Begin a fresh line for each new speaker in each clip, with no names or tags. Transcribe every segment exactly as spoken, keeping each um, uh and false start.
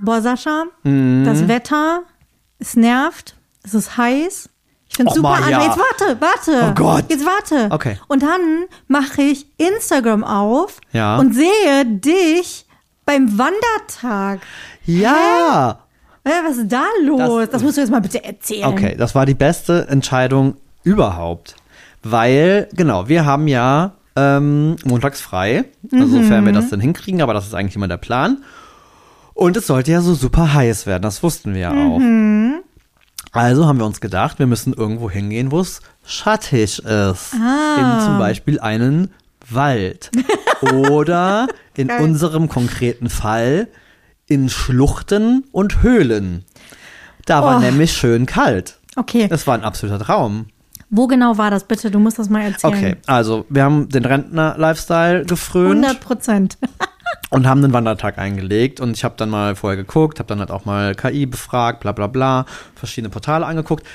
boah, Sascha,
Mhm.
das Wetter, es nervt, es ist heiß. Ich finde es
Och,
super
Maja.
an. Jetzt warte, warte.
Oh Gott.
Jetzt warte.
Okay.
Und dann mache ich Instagram auf
Ja.
und sehe dich beim Wandertag.
Ja.
Hä, was ist da los? Das,
Das-
musst du jetzt mal bitte erzählen.
Okay, das war die beste Entscheidung überhaupt. Weil, genau, wir haben ja ähm, montags frei, also sofern wir das dann hinkriegen, aber das ist eigentlich immer der Plan. Und es sollte ja so super heiß werden, das wussten wir ja auch. Also haben wir uns gedacht, wir müssen irgendwo hingehen, wo es schattig ist.
Ah.
In zum Beispiel einen Wald. Oder in
Geil.
unserem konkreten Fall in Schluchten und Höhlen. Da war
Oh.
nämlich schön kalt.
Okay,
Es war ein absoluter Traum.
wo genau war das bitte? Du musst das mal erzählen.
Okay, also wir haben den Rentner-Lifestyle gefrönt
hundert Prozent.
und haben einen Wandertag eingelegt. Und ich habe dann mal vorher geguckt, habe dann halt auch mal K I befragt, bla bla bla, verschiedene Portale angeguckt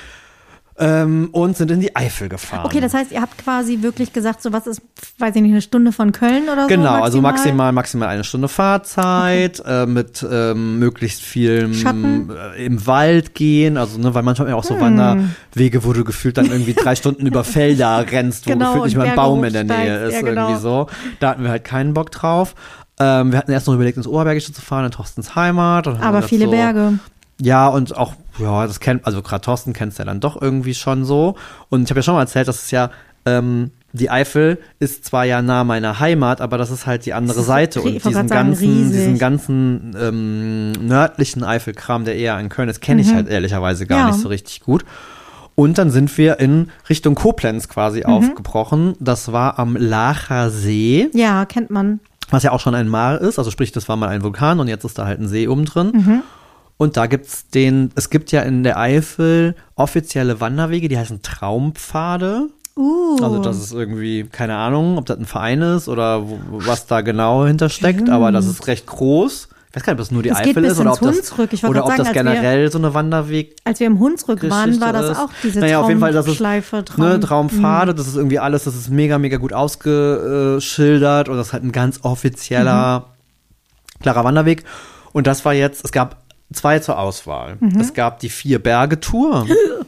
ähm, und sind in die Eifel gefahren.
Okay, das heißt, ihr habt quasi wirklich gesagt, so was ist, weiß ich nicht, eine Stunde von Köln oder so?
Genau,
maximal?
also maximal, maximal eine Stunde Fahrzeit, äh, mit ähm, möglichst viel
Schatten?
äh, im Wald gehen, also ne, weil manchmal hat man ja auch so
Hm.
Wanderwege, wo du gefühlt dann irgendwie drei Stunden über Felder rennst, wo
Genau,
gefühlt nicht
und
mal ein
Berge
Baum in der Nähe
hochsteigst.
ist,
Ja, genau.
irgendwie so. Da hatten wir halt keinen Bock drauf. Ähm, wir hatten erst noch überlegt, ins Oberbergische zu fahren, in Torstens Heimat. Und haben
Aber
gesagt,
viele
so,
Berge.
Ja, und auch, ja, das kennt, also gerade Thorsten kennst du ja dann doch irgendwie schon so. Und ich habe ja schon mal erzählt, dass es ja, ähm, die Eifel ist zwar ja nah meiner Heimat, aber das ist halt die andere
Das ist
Seite.
ri-
Und
ich wollte
diesen
grad sagen,
ganzen,
riesig.
diesen ganzen ähm, nördlichen Eifelkram, der eher in Köln ist, kenne ich halt ehrlicherweise gar
Ja.
nicht so richtig gut. Und dann sind wir in Richtung Koblenz quasi
Mhm.
aufgebrochen. Das war am Lacher See,
Ja, kennt man.
was ja auch schon ein Maar ist. Also sprich, das war mal ein Vulkan und jetzt ist da halt ein See oben drin.
Mhm.
Und da gibt's den, es gibt ja in der Eifel offizielle Wanderwege, die heißen Traumpfade.
Uh.
Also das ist irgendwie, keine Ahnung, ob das ein Verein ist oder wo, was da genau hintersteckt, aber das ist recht groß. Ich weiß gar nicht, ob das nur die
Das geht
Eifel
bis
ist oder
ins
ob das,
Hunsrück. Ich wollte
oder
grad
ob das
sagen, als wir-
generell so eine Wanderweg
Als wir im Hunsrück waren,
Geschichte
war das
ist.
auch diese
Naja, auf jeden Fall, das ist,
Traumschleife. Traum,
ne, Traumpfade, das ist irgendwie alles, das ist mega, mega gut ausgeschildert und das ist halt ein ganz offizieller, klarer Wanderweg. Und das war jetzt, es gab zwei zur Auswahl. Es gab die Vier-Berge-Tour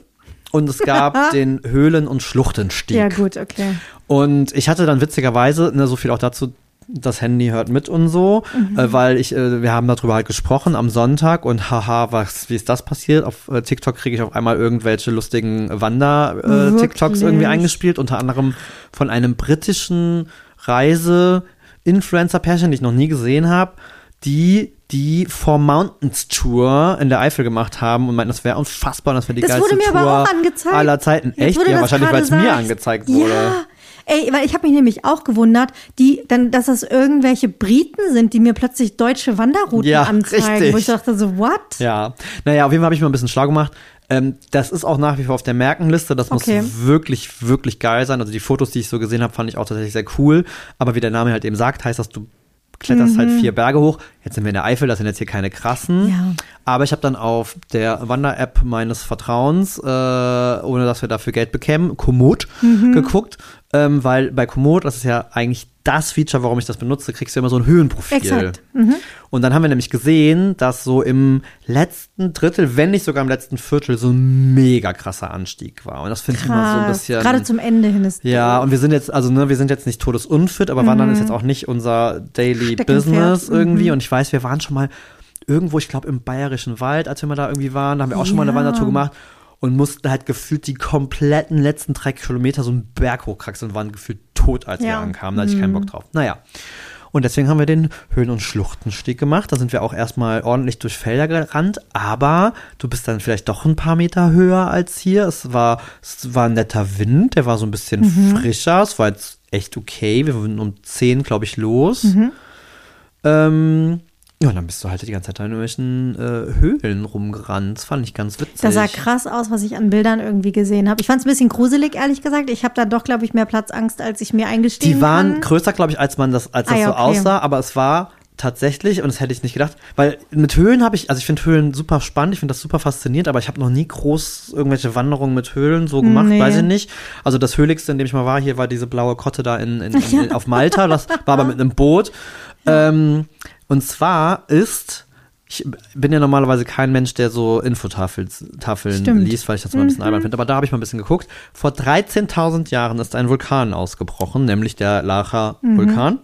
und es gab den Höhlen- und Schluchtenstieg.
Ja, gut, okay.
Und ich hatte dann witzigerweise, ne, so viel auch dazu, das Handy hört mit und so, äh, weil ich, äh, wir haben darüber halt gesprochen am Sonntag und haha, was, wie ist das passiert? Auf äh, TikTok kriege ich auf einmal irgendwelche lustigen Wander-TikToks
Wirklich?
irgendwie eingespielt, unter anderem von einem britischen Reise-Influencer-Pärchen, die ich noch nie gesehen habe, die die Four Mountains Tour in der Eifel gemacht haben und meinten, das wäre unfassbar, das wäre die
Das
geilste
wurde mir
Tour
aber auch angezeigt.
aller Zeiten.
Jetzt,
Echt?
wo du
Ja,
das
wahrscheinlich, weil es
gerade
mir
sagst.
angezeigt wurde.
Ja. Ey, weil ich habe mich nämlich auch gewundert, die, dann, dass das irgendwelche Briten sind, die mir plötzlich deutsche Wanderrouten
Ja,
anzeigen.
richtig.
Wo ich dachte so, what?
Ja, naja, auf jeden Fall habe ich mal ein bisschen schlau gemacht. Ähm, das ist auch nach wie vor auf der Merkenliste. Das
Okay.
muss wirklich, wirklich geil sein. Also die Fotos, die ich so gesehen habe, fand ich auch tatsächlich sehr cool. Aber wie der Name halt eben sagt, heißt das, du kletterst halt vier Berge hoch. Jetzt sind wir in der Eifel, das sind jetzt hier keine krassen.
Ja.
Aber ich habe dann auf der Wander-App meines Vertrauens, äh, ohne dass wir dafür Geld bekämen, Komoot geguckt. Ähm, weil bei Komoot, das ist ja eigentlich das Feature, warum ich das benutze, kriegst du immer so ein Höhenprofil.
Exakt.
Und dann haben wir nämlich gesehen, dass so im letzten Drittel, wenn nicht sogar im letzten Viertel, so ein mega krasser Anstieg war. Und das finde ich immer so ein
Krass.
bisschen.
Gerade zum Ende hin ist
Ja, und wir sind jetzt, also ne, wir sind jetzt nicht todesunfit, aber Wandern ist jetzt auch nicht unser Daily
Steckenpferd.
Business irgendwie. Und ich weiß, wir waren schon mal irgendwo, ich glaube im Bayerischen Wald, als wir mal da irgendwie waren, da haben wir auch schon mal eine
Ja.
Wandertour gemacht und mussten halt gefühlt die kompletten letzten drei Kilometer so einen Berg hochkraxeln und waren gefühlt tot, als wir
Ja.
ankamen. Da hatte ich keinen Bock drauf. Naja. Und deswegen haben wir den Höhen- und Schluchtenstieg gemacht. Da sind wir auch erstmal ordentlich durch Felder gerannt, aber du bist dann vielleicht doch ein paar Meter höher als hier. Es war, es war ein netter Wind, der war so ein bisschen frischer. Es war jetzt echt okay. Wir wurden um zehn, glaube ich, los. Ähm, ja, und dann bist du halt die ganze Zeit in irgendwelchen äh, Höhlen rumgerannt. Das fand ich ganz witzig.
Das sah krass aus, was ich an Bildern irgendwie gesehen habe. Ich fand es ein bisschen gruselig, ehrlich gesagt. Ich habe da doch, glaube ich, mehr Platzangst, als ich mir eingestehen
Die waren
kann.
größer, glaube ich, als man das, als das
Ah, ja,
so
okay.
aussah, aber es war tatsächlich, und das hätte ich nicht gedacht, weil mit Höhlen habe ich, also ich finde Höhlen super spannend, ich finde das super faszinierend, aber ich habe noch nie groß irgendwelche Wanderungen mit Höhlen so gemacht,
Nee.
weiß ich nicht. Also das Höhligste, in dem ich mal war, hier war diese blaue Kotte da in, in, in, in auf Malta, das war aber mit einem Boot. Ähm, und zwar ist, ich bin ja normalerweise kein Mensch, der so Infotafeln Tafeln
Stimmt.
liest, weil ich das immer ein bisschen
Mhm.
albern finde. Aber da habe ich mal ein bisschen geguckt. Vor dreizehntausend Jahren ist ein Vulkan ausgebrochen, nämlich der Lacha-Vulkan.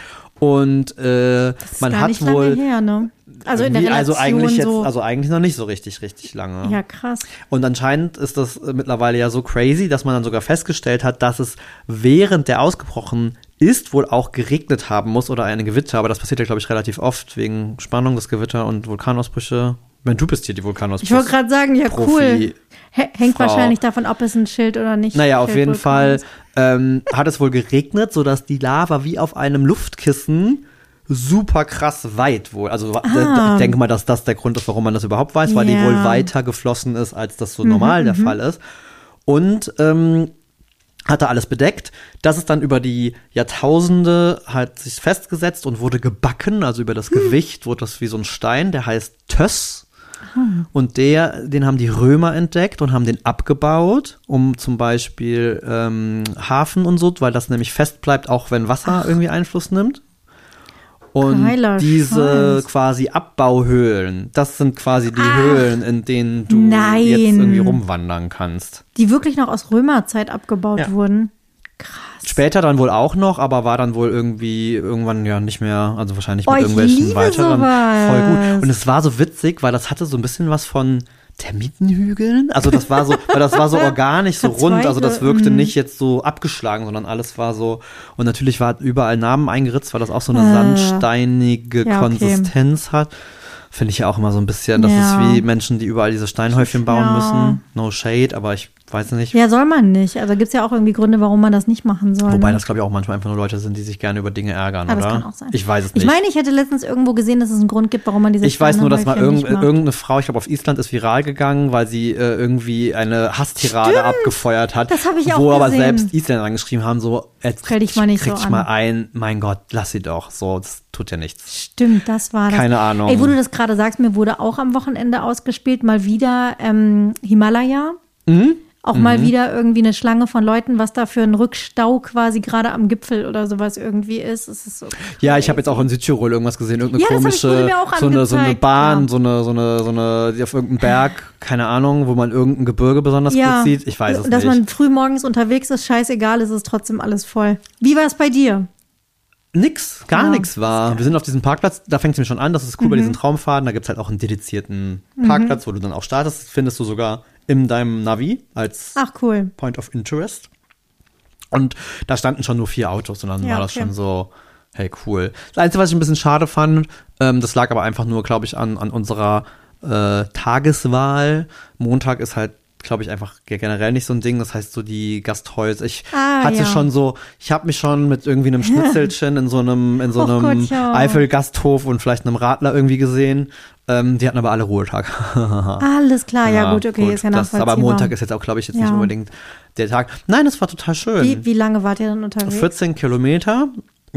Und äh,
Das ist
man
gar
hat
nicht
wohl
lange her, ne? Also in der
irgendwie-
Relation
also eigentlich jetzt,
so.
also eigentlich noch nicht so richtig, richtig lange.
Ja, krass.
Und anscheinend ist das äh, mittlerweile ja so crazy, dass man dann sogar festgestellt hat, dass es während der ausgebrochen ist, wohl auch geregnet haben muss oder eine Gewitter. Aber das passiert ja, glaube ich, relativ oft wegen Spannung, das Gewitter und Vulkanausbrüche. Ich meine, du bist hier die Vulkanausbrüche.
Ich wollte gerade sagen, ja,
Profi-
cool. H hängt
Frau.
wahrscheinlich davon ab, ist ein Schild oder nicht.
Naja, auf jeden
Schildvulkan
Fall
ist.
ähm, hat es wohl geregnet, sodass die Lava wie auf einem Luftkissen super krass weit wohl. Also
Ah.
ich denke mal, dass das der Grund ist, warum man das überhaupt weiß, weil die
Ja.
wohl weiter geflossen ist, als das so
Mhm,
normal der
mhm.
Fall ist. Und ähm, hatte alles bedeckt. Das ist dann über die Jahrtausende halt sich festgesetzt und wurde gebacken. Also über das Gewicht wurde das wie so ein Stein, der heißt Töss. Und der, den haben die Römer entdeckt und haben den abgebaut, um zum Beispiel ähm, Hafen und so, weil das nämlich fest bleibt, auch wenn Wasser irgendwie Einfluss nimmt. Und
Geiler
diese
Scheiß.
quasi Abbauhöhlen, das sind quasi die
Ach.
Höhlen, in denen du
Nein.
jetzt irgendwie rumwandern kannst.
Die wirklich noch aus Römerzeit abgebaut
Ja.
wurden. Krass.
Später dann wohl auch noch, aber war dann wohl irgendwie irgendwann ja nicht mehr, also wahrscheinlich mit
Oh, ich
irgendwelchen
liebe
weiteren.
sowas.
Voll gut. Und es war so witzig, weil das hatte so ein bisschen was von Termitenhügeln. Also das war so, weil das war so organisch, so rund. Also das wirkte
Mhm.
nicht jetzt so abgeschlagen, sondern alles war so. Und natürlich war überall Namen eingeritzt, weil das auch so eine
Äh.
sandsteinige
Ja, okay.
Konsistenz hat. Finde ich ja auch immer so ein bisschen, das
Ja.
ist wie Menschen, die überall diese Steinhäufchen bauen
Ja.
müssen. No shade, aber ich weiß nicht.
Ja, soll man nicht. Also gibt es ja auch irgendwie Gründe, warum man das nicht machen soll.
Wobei
ne?
das, glaube ich, auch manchmal einfach nur Leute sind, die sich gerne über Dinge ärgern,
Ah, das
oder?
kann auch sein.
Ich weiß es
Ich
nicht.
meine, ich hätte letztens irgendwo gesehen, dass es einen Grund gibt, warum man diese
Ich weiß nur, dass mal
Steinhäufchen
irgend,
nicht macht.
irgendeine Frau, ich glaube auf Island, ist viral gegangen, weil sie äh, irgendwie eine Hasstirade
Stimmt.
abgefeuert hat.
Das habe ich auch
Wo aber
gesehen.
selbst Isländer angeschrieben haben, so, jetzt
Stell dich mal nicht
krieg
so
dich
an.
mal ein, mein Gott, lass sie doch. So, das tut ja nichts.
Stimmt, das war das.
Keine Ahnung.
Ey, wo du das gerade sagst, mir wurde auch am Wochenende ausgespielt, mal wieder ähm, Himalaya.
Mhm.
Auch mal wieder irgendwie eine Schlange von Leuten, was da für ein Rückstau quasi gerade am Gipfel oder sowas irgendwie ist. Es ist so
Ja, ich habe jetzt auch in Südtirol irgendwas gesehen, irgendeine
Ja, das hab ich- wurde
komische,
mir auch
so eine, so eine
angezeigt,
Bahn,
ja.
so eine, so eine, so eine, die auf irgendeinem Berg, keine Ahnung, wo man irgendein Gebirge besonders
ja,
gut sieht. Ich weiß es
dass
nicht.
man früh morgens unterwegs ist, scheißegal, es ist trotzdem alles voll. Wie war es bei dir?
Nix, gar
Ja,
nichts war. Wir sind auf diesem Parkplatz, da fängt es mir schon an, das ist cool
Mhm.
bei diesen Traumfaden, da gibt's halt auch einen dedizierten Parkplatz, wo du dann auch startest, das findest du sogar in deinem Navi als
Ach, cool.
Point of Interest. Und da standen schon nur vier Autos und dann
Ja,
war das
okay.
schon so, hey, cool. Das Einzige, was ich ein bisschen schade fand, ähm, das lag aber einfach nur, glaube ich, an, an unserer äh, Tageswahl. Montag ist halt, glaube ich, einfach generell nicht so ein Ding. Das heißt, so die Gasthäuser. Ich
Ah,
hatte
ja.
schon so, ich habe mich schon mit irgendwie einem Schnitzelchen in so einem, in so
Och
einem
Gott, ja.
Eifel-Gasthof und vielleicht einem Radler irgendwie gesehen. Ähm, die hatten aber alle Ruhetag.
Alles klar, ja, gut, okay, ist ja
das,
nachvollziehbar.
aber Montag ist jetzt auch, glaube ich, jetzt nicht
Ja.
unbedingt der Tag. Nein, es war total schön.
Wie, wie lange wart ihr dann unterwegs?
vierzehn Kilometer.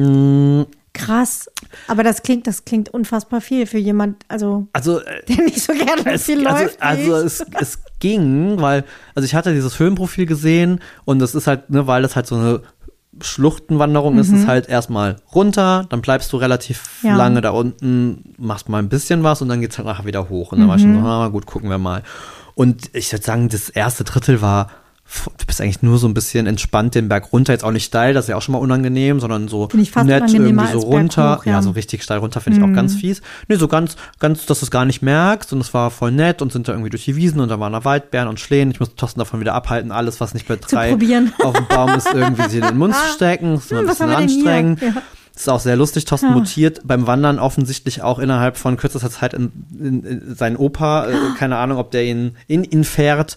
Mm,
Krass. Aber das klingt, das klingt unfassbar viel für jemand, also
Also, äh,
der nicht so gerne
es,
viel
also,
läuft. wie
also
ich.
es, es ging, weil, also ich hatte dieses Höhenprofil gesehen und das ist halt, ne, weil das halt so eine Schluchtenwanderung ist, ist halt erstmal runter, dann bleibst du relativ
Mhm. Ja.
lange da unten, machst mal ein bisschen was und dann geht's halt nachher wieder hoch. Und dann war ich
Mhm.
schon so, ah, gut, gucken wir mal. Und ich würde sagen, das erste Drittel war, du bist eigentlich nur so ein bisschen entspannt den Berg runter, jetzt auch nicht steil, das ist ja auch schon mal unangenehm, sondern so
Finde ich fast
nett
unangenehmer
irgendwie so
als Berg
runter.
hoch,
ja.
ja.
so richtig steil runter finde ich auch ganz fies. Nee, so ganz, ganz, dass du es gar nicht merkst und es war voll nett und sind da irgendwie durch die Wiesen und da waren da Waldbeeren und Schlähen. Ich musste Thorsten davon wieder abhalten, alles, was nicht bei drei
probieren.
auf dem Baum ist, irgendwie sie in den Mund zu stecken. Das ist immer ein
Hm, was
bisschen
haben wir denn hier?
anstrengend.
Ja.
Das ist auch sehr lustig. Thorsten
Ja.
mutiert beim Wandern offensichtlich auch innerhalb von kürzester Zeit in, in, in seinen Opa. Äh, keine Ahnung, ob der ihn in ihn fährt.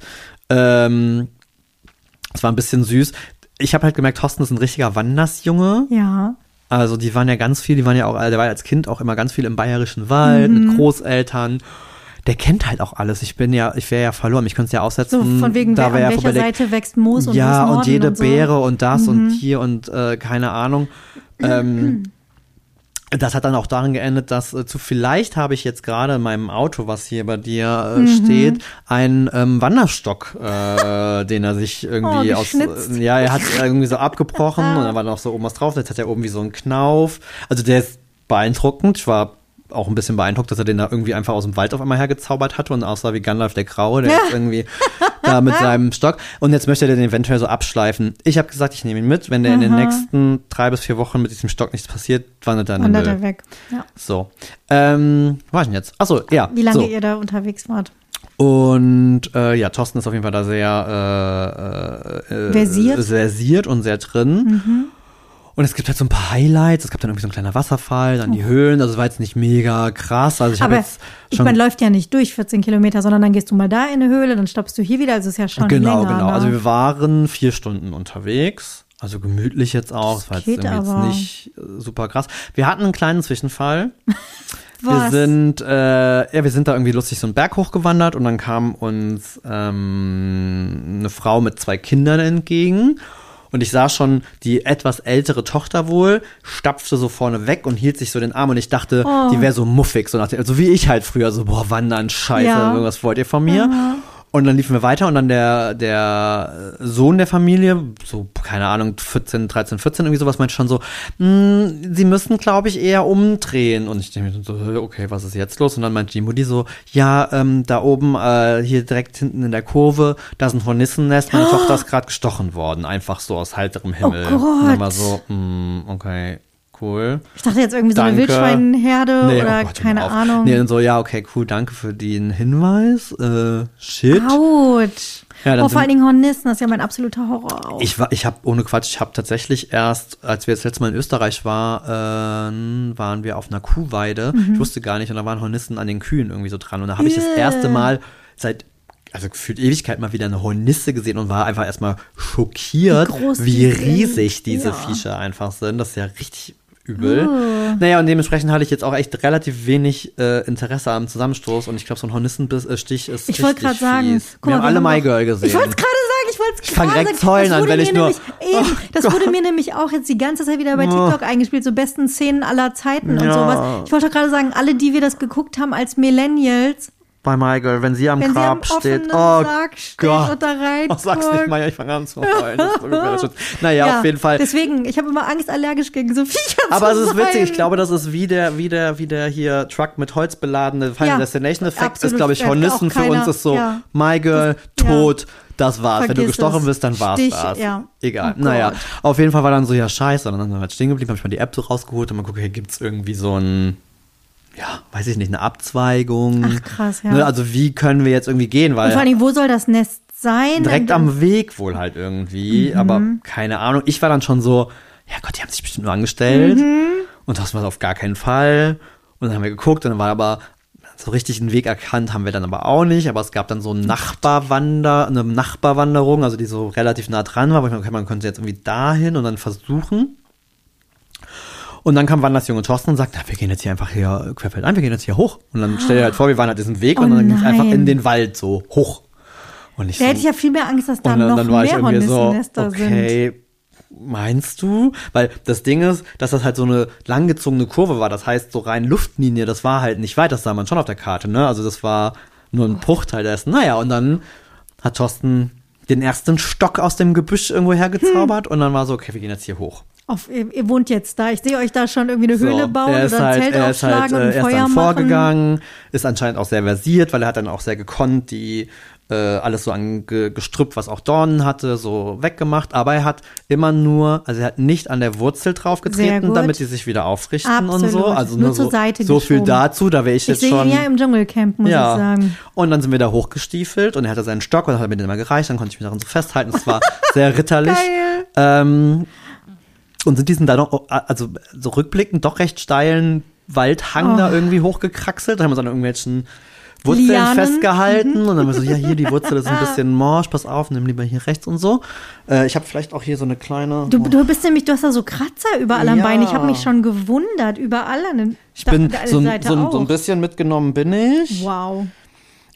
Ähm, es war ein bisschen süß. Ich habe halt gemerkt, Thorsten ist ein richtiger Wandersjunge.
Ja.
Also die waren ja ganz viel, die waren ja auch, der war ja als Kind auch immer ganz viel im bayerischen Wald
Mhm.
mit Großeltern. Der kennt halt auch alles. Ich bin ja, ich wäre ja verloren. Ich könnte es ja
So
aussetzen.
von wegen,
da
wer, an
wär ja
welcher
vorbei der-
Seite wächst Moos und wo
ja,
ist Norden
und jede
und so.
Beere und das
Mhm.
und hier und äh, keine Ahnung. Ähm, das hat dann auch darin geendet, dass äh, zu vielleicht habe ich jetzt gerade in meinem Auto, was hier bei dir äh,
Mhm.
steht, einen ähm, Wanderstock, äh, den er sich irgendwie
Oh,
aus,
geschnitzt.
äh, ja, er hat irgendwie so abgebrochen und dann war noch so oben was drauf. Jetzt hat er oben wie so einen Knauf. Also der ist beeindruckend. Ich war auch ein bisschen beeindruckt, dass er den da irgendwie einfach aus dem Wald auf einmal hergezaubert hatte und aussah wie Gandalf der Graue, der jetzt irgendwie da mit seinem Stock. Und jetzt möchte er den eventuell so abschleifen. Ich habe gesagt, ich nehme ihn mit. Wenn der Aha. in den nächsten drei bis vier Wochen mit diesem Stock nichts passiert, wandert er in den Müll.
Wandert er weg, ja.
So. Ähm, wo war ich denn jetzt? Achso, ja.
Wie lange
so.
ihr da unterwegs wart.
Und äh, ja, Thorsten ist auf jeden Fall da sehr äh, äh,
versiert.
versiert und sehr drin.
Mhm.
Und es gibt halt so ein paar Highlights. Es gab dann irgendwie so ein kleiner Wasserfall, dann die oh. Höhlen. Also es war jetzt nicht mega krass. Also ich habe jetzt schon
man läuft ja nicht durch vierzehn Kilometer, sondern dann gehst du mal da in eine Höhle, dann stoppst du hier wieder. Also es ist ja schon
genau,
länger.
Genau, genau.
Ne?
Also wir waren vier Stunden unterwegs. Also gemütlich jetzt auch. Das war jetzt, irgendwie jetzt nicht super krass. Wir hatten einen kleinen Zwischenfall.
Was?
Wir sind, äh, ja, wir sind da irgendwie lustig so einen Berg hochgewandert und dann kam uns ähm, eine Frau mit zwei Kindern entgegen. Und ich sah schon, die etwas ältere Tochter wohl, stapfte so vorne weg und hielt sich so den Arm. Und ich dachte,
oh.
die wäre so muffig, so nach dem, also wie ich halt früher, so, boah, wandern, scheiße,
ja.
irgendwas wollt ihr von mir?
Aha.
Und dann liefen wir weiter und dann der, der Sohn der Familie, so, keine Ahnung, vierzehn, dreizehn, vierzehn, irgendwie sowas, meinte schon so, sie müssten, glaube ich, eher umdrehen. Und ich denke mir so, okay, was ist jetzt los? Und dann meinte die Mutti so, ja, ähm, da oben, äh, hier direkt hinten in der Kurve, da ist ein Hornissennest, meine oh. Tochter ist gerade gestochen worden, einfach so aus heiterem Himmel.
Oh Gott.
Und dann war so, mh, okay. Cool.
Ich dachte jetzt irgendwie so
danke.
eine Wildschweinherde
nee,
oder
oh Gott,
keine Ahnung.
Nee, und so, ja, okay, cool, danke für den Hinweis. Äh, shit.
Autsch.
Ja,
oh, vor allen Dingen Hornissen, das ist ja mein absoluter Horror auch.
Ich war, ich habe ohne Quatsch, ich habe tatsächlich erst, als wir das letzte Mal in Österreich war, äh, waren wir auf einer Kuhweide. Mhm. Ich wusste gar nicht, und da waren Hornissen an den Kühen irgendwie so dran. Und da habe ich das erste Mal seit also gefühlt Ewigkeit mal wieder eine Hornisse gesehen und war einfach erstmal schockiert, wie, wie riesig diese ja. Viecher einfach sind. Das ist ja richtig übel. Oh. Naja, und dementsprechend hatte ich jetzt auch echt relativ wenig äh, Interesse am Zusammenstoß und ich glaube, so ein Hornissenstich ist
ich richtig fies. Sagen,
wir haben alle My Girl gesehen.
Ich wollte es gerade sagen, ich wollte es
Ich fange direkt zu heulen an, wenn ich nur...
Eben, oh, das wurde mir nämlich auch jetzt die ganze Zeit wieder bei TikTok oh. eingespielt, so besten Szenen aller Zeiten und
ja.
sowas. Ich wollte auch gerade sagen, alle, die wir das geguckt haben als Millennials,
bei My Girl, wenn sie am
wenn
Grab
sie am
steht.
Oh Sarg steht Gott. Und da rein.
Oh, sag's nicht, Maya, ich fange an zu heulen. So naja, ja, auf jeden Fall.
Deswegen, ich habe immer Angst, allergisch gegen so Viecher
Aber
zu
es ist
sein.
witzig, ich glaube, das ist wie der, wie der, wie der hier Truck mit Holz beladene Final
ja,
Destination-Effekt ist, glaube ich, Hornissen für uns ist so,
ja.
My Girl, das, tot, ja. das war's.
Vergiss
Wenn du gestochen
es.
wirst, dann war's
Stich,
das.
Ja.
Egal.
Oh
naja, auf jeden Fall war dann so, ja, scheiße. Und dann sind wir halt stehen geblieben, habe ich mal die App so rausgeholt und mal gucke, hier gibt's irgendwie so ein ja, weiß ich nicht, eine Abzweigung.
Ach, krass, ja.
Ne, also wie können wir jetzt irgendwie gehen? Weil
und vor allem, wo soll das Nest sein?
Direkt am Weg wohl halt irgendwie, mhm. aber keine Ahnung. Ich war dann schon so, ja Gott, die haben sich bestimmt nur angestellt mhm. und das war auf gar keinen Fall. Und dann haben wir geguckt und dann war aber so richtig einen Weg erkannt haben wir dann aber auch nicht, aber es gab dann so einen Nachbarwander, eine Nachbarwanderung, also die so relativ nah dran war, wo ich mir, okay, man könnte jetzt irgendwie dahin und dann versuchen. Und dann kam Wandersjunge Thorsten und sagt, na, wir gehen jetzt hier einfach hier querfeldein, wir gehen jetzt hier hoch. Und dann stell dir halt vor, wir waren halt diesen Weg oh und dann ging es einfach in den Wald so hoch. Und ich
da
so,
hätte ich ja viel mehr Angst, dass da
und dann,
noch
dann war
mehr Hornissennester
so, okay, sind. Meinst du? Weil das Ding ist, dass das halt so eine langgezogene Kurve war. Das heißt, so rein Luftlinie, das war halt nicht weit, das sah man schon auf der Karte, ne? Also das war nur ein Bruchteil dessen. Naja, und dann hat Thorsten den ersten Stock aus dem Gebüsch irgendwo hergezaubert hm. und dann war so, okay, wir gehen jetzt hier hoch.
Auf, ihr, ihr wohnt jetzt da. Ich sehe euch da schon irgendwie eine
so,
Höhle bauen oder ein
halt,
Zelt
er
aufschlagen
ist halt,
und
äh,
ein
er
Feuer
ist dann
machen.
vorgegangen, ist anscheinend auch sehr versiert, weil er hat dann auch sehr gekonnt die äh, alles so an Ge- Gestrüpp, was auch Dornen hatte, so weggemacht. Aber er hat immer nur, also er hat nicht an der Wurzel draufgetreten, damit die sich wieder aufrichten Absolut. Und so. Also nur, nur zur so, Seite so viel dazu, da wäre ich, ich jetzt schon. Ich
sehe ihn ja im Dschungelcamp, muss ja. ich sagen.
Und dann sind wir da hochgestiefelt und er hatte seinen Stock und hat mir den immer gereicht, dann konnte ich mich daran so festhalten. Es war sehr ritterlich.
Geil.
Ähm, Und sind diesen da noch, also so rückblickend, doch recht steilen Waldhang oh. da irgendwie hochgekraxelt. Da haben wir uns an irgendwelchen Wurzeln Lianen. festgehalten. Mhm. Und dann haben wir so, ja, hier, die Wurzel ist ein bisschen morsch, pass auf, nimm lieber hier rechts und so. Äh, ich habe vielleicht auch hier so eine kleine...
Du, du bist nämlich, du hast da so Kratzer überall ja. am Bein. Ich habe mich schon gewundert, überall an den
Ich bin so, so, so ein bisschen mitgenommen bin ich.
Wow.